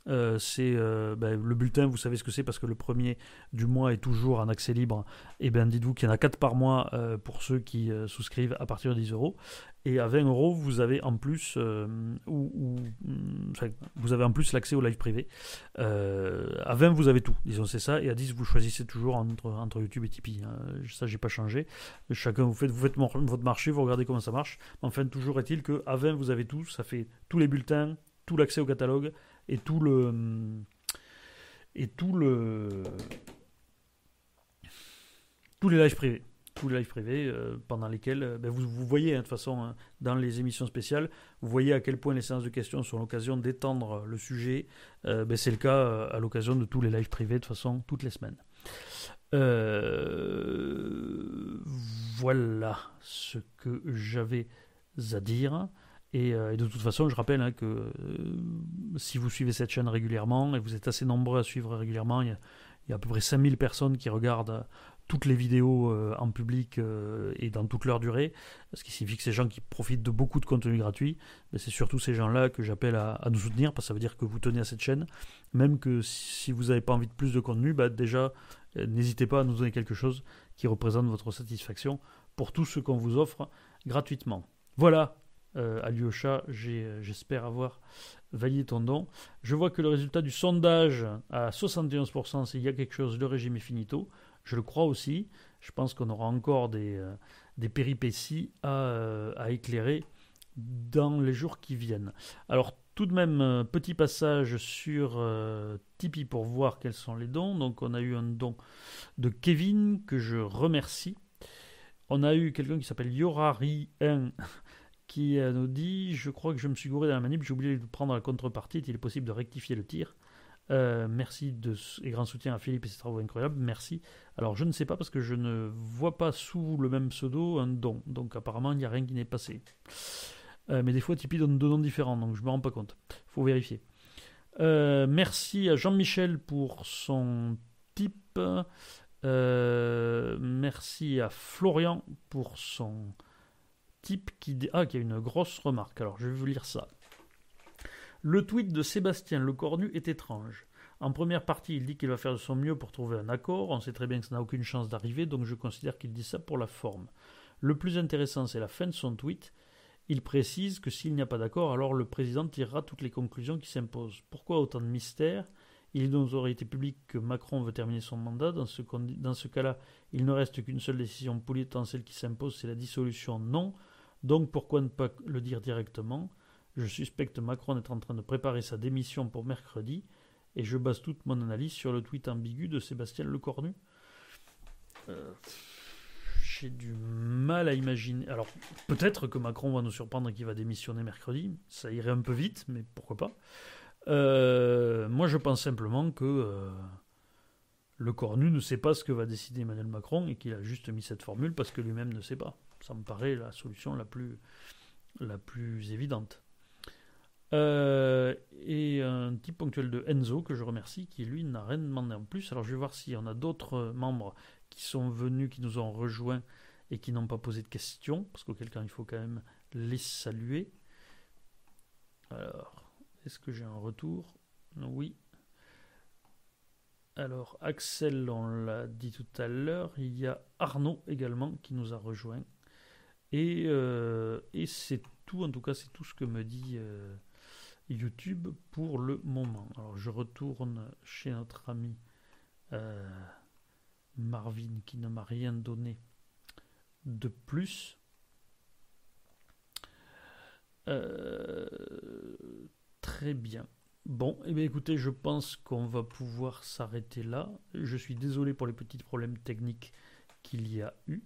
Le bulletin, vous savez ce que c'est parce que le premier du mois est toujours en accès libre. Et bien dites-vous qu'il y en a 4 par mois pour ceux qui souscrivent à partir de 10 euros. Et à 20 euros, vous avez en plus vous avez en plus l'accès au live privé. À 20, vous avez tout, disons c'est ça. Et à 10, vous choisissez toujours entre YouTube et Tipeee. Ça, j'ai pas changé. Chacun, vous faites votre marché, vous regardez comment ça marche. Enfin, toujours est-il qu'à 20, vous avez tout. Ça fait tous les bulletins, tout l'accès au catalogue et tous les lives privés. Tous les lives privés pendant lesquels vous voyez, de toute façon, dans les émissions spéciales, vous voyez à quel point les séances de questions sont l'occasion d'étendre le sujet. C'est le cas à l'occasion de tous les lives privés, de toute façon, toutes les semaines. Voilà ce que j'avais à dire. Et de toute façon, je rappelle que si vous suivez cette chaîne régulièrement, et vous êtes assez nombreux à suivre régulièrement, il y a à peu près 5000 personnes qui regardent toutes les vidéos en public et dans toute leur durée, ce qui signifie que ces gens qui profitent de beaucoup de contenu gratuit, ben, c'est surtout ces gens-là que j'appelle à nous soutenir, parce que ça veut dire que vous tenez à cette chaîne, même que si vous n'avez pas envie de plus de contenu, ben, déjà, n'hésitez pas à nous donner quelque chose qui représente votre satisfaction pour tout ce qu'on vous offre gratuitement. Voilà, Alyosha, j'espère avoir validé ton don. Je vois que le résultat du sondage à 71%, c'est il y a quelque chose, le régime est finito. Je le crois aussi. Je pense qu'on aura encore des péripéties à éclairer dans les jours qui viennent. Alors, tout de même, petit passage sur Tipeee pour voir quels sont les dons. Donc, on a eu un don de Kevin que je remercie. On a eu quelqu'un qui s'appelle Yorari1 qui nous dit « Je crois que je me suis gouré dans la manip, j'ai oublié de prendre la contrepartie. Est-il possible de rectifier le tir ?» Merci et grand soutien à Philippe et ses travaux incroyables. Merci. Alors je ne sais pas parce que je ne vois pas sous le même pseudo un don. Donc apparemment il n'y a rien qui n'est passé. Mais des fois Tipeee donne deux noms différents, donc je ne me rends pas compte. Il faut vérifier. Merci à Jean-Michel pour son tip. Merci à Florian pour son tip qui a une grosse remarque. Alors je vais vous lire ça. Le tweet de Sébastien Lecornu est étrange. En première partie, il dit qu'il va faire de son mieux pour trouver un accord. On sait très bien que ça n'a aucune chance d'arriver, donc je considère qu'il dit ça pour la forme. Le plus intéressant, c'est la fin de son tweet. Il précise que s'il n'y a pas d'accord, alors le président tirera toutes les conclusions qui s'imposent. Pourquoi autant de mystère ? Il est de notoriété publique que Macron veut terminer son mandat. Dans ce cas-là, il ne reste qu'une seule décision potentielle qui s'impose, c'est la dissolution. Non. Donc pourquoi ne pas le dire directement ? Je suspecte Macron d'être en train de préparer sa démission pour mercredi et je base toute mon analyse sur le tweet ambigu de Sébastien Lecornu. J'ai du mal à imaginer. Alors, peut-être que Macron va nous surprendre et qu'il va démissionner mercredi. Ça irait un peu vite, mais pourquoi pas. Moi, je pense simplement que Lecornu ne sait pas ce que va décider Emmanuel Macron et qu'il a juste mis cette formule parce que lui-même ne sait pas. Ça me paraît la solution la plus évidente. Et un type ponctuel de Enzo que je remercie qui lui n'a rien demandé en plus. Alors je vais voir s'il y en a d'autres membres qui sont venus, qui nous ont rejoints et qui n'ont pas posé de questions, parce qu'auquel cas il faut quand même les saluer. Alors, est-ce que j'ai un retour ? Oui. Alors Axel, on l'a dit tout à l'heure, il y a Arnaud également qui nous a rejoints. Et c'est tout, en tout cas c'est tout ce que me dit YouTube pour le moment. Alors je retourne chez notre ami Marvin qui ne m'a rien donné de plus. Très bien. Bon, eh bien écoutez, je pense qu'on va pouvoir s'arrêter là. Je suis désolé pour les petits problèmes techniques qu'il y a eu.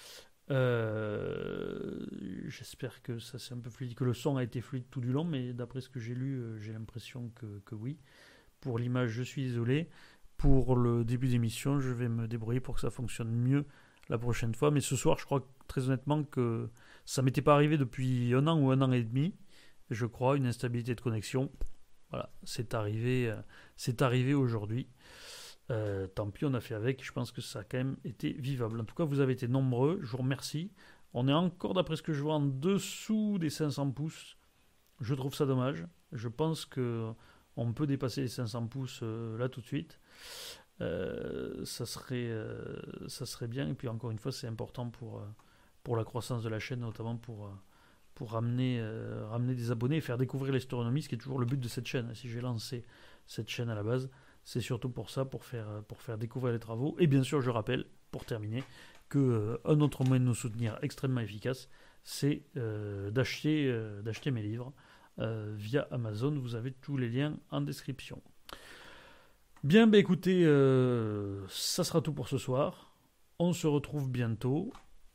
J'espère que ça c'est un peu fluide, que le son a été fluide tout du long, mais d'après ce que j'ai lu, j'ai l'impression que oui. Pour l'image, je suis désolé. Pour le début d'émission, je vais me débrouiller pour que ça fonctionne mieux la prochaine fois. Mais ce soir, je crois très honnêtement que ça m'était pas arrivé depuis un an ou un an et demi. Je crois, une instabilité de connexion. Voilà, c'est arrivé aujourd'hui. Tant pis, on a fait avec. Je pense que ça a quand même été vivable. En tout cas, vous avez été nombreux. Je vous remercie. On est encore, d'après ce que je vois, en dessous des 500 pouces. Je trouve ça dommage. Je pense qu'on peut dépasser les 500 pouces là tout de suite. Ça serait bien. Et puis encore une fois, c'est important pour la croissance de la chaîne, notamment pour ramener des abonnés et faire découvrir l'astronomie, ce qui est toujours le but de cette chaîne. Si j'ai lancé cette chaîne à la base, c'est surtout pour ça, pour faire découvrir les travaux. Et bien sûr, je rappelle, pour terminer, qu'un autre moyen de nous soutenir extrêmement efficace, c'est d'acheter mes livres via Amazon. Vous avez tous les liens en description. Bien, écoutez, ça sera tout pour ce soir. On se retrouve bientôt.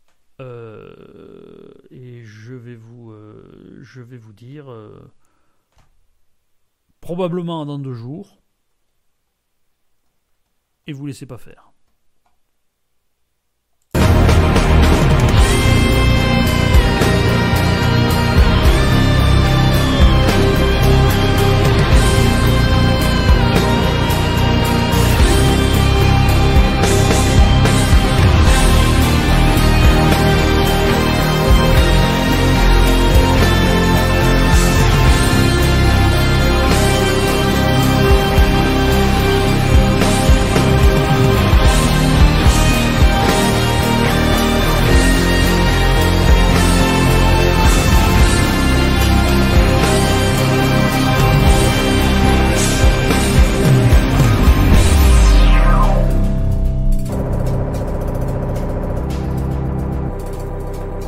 Et je vais vous dire probablement dans 2 jours. Et vous laissez pas faire.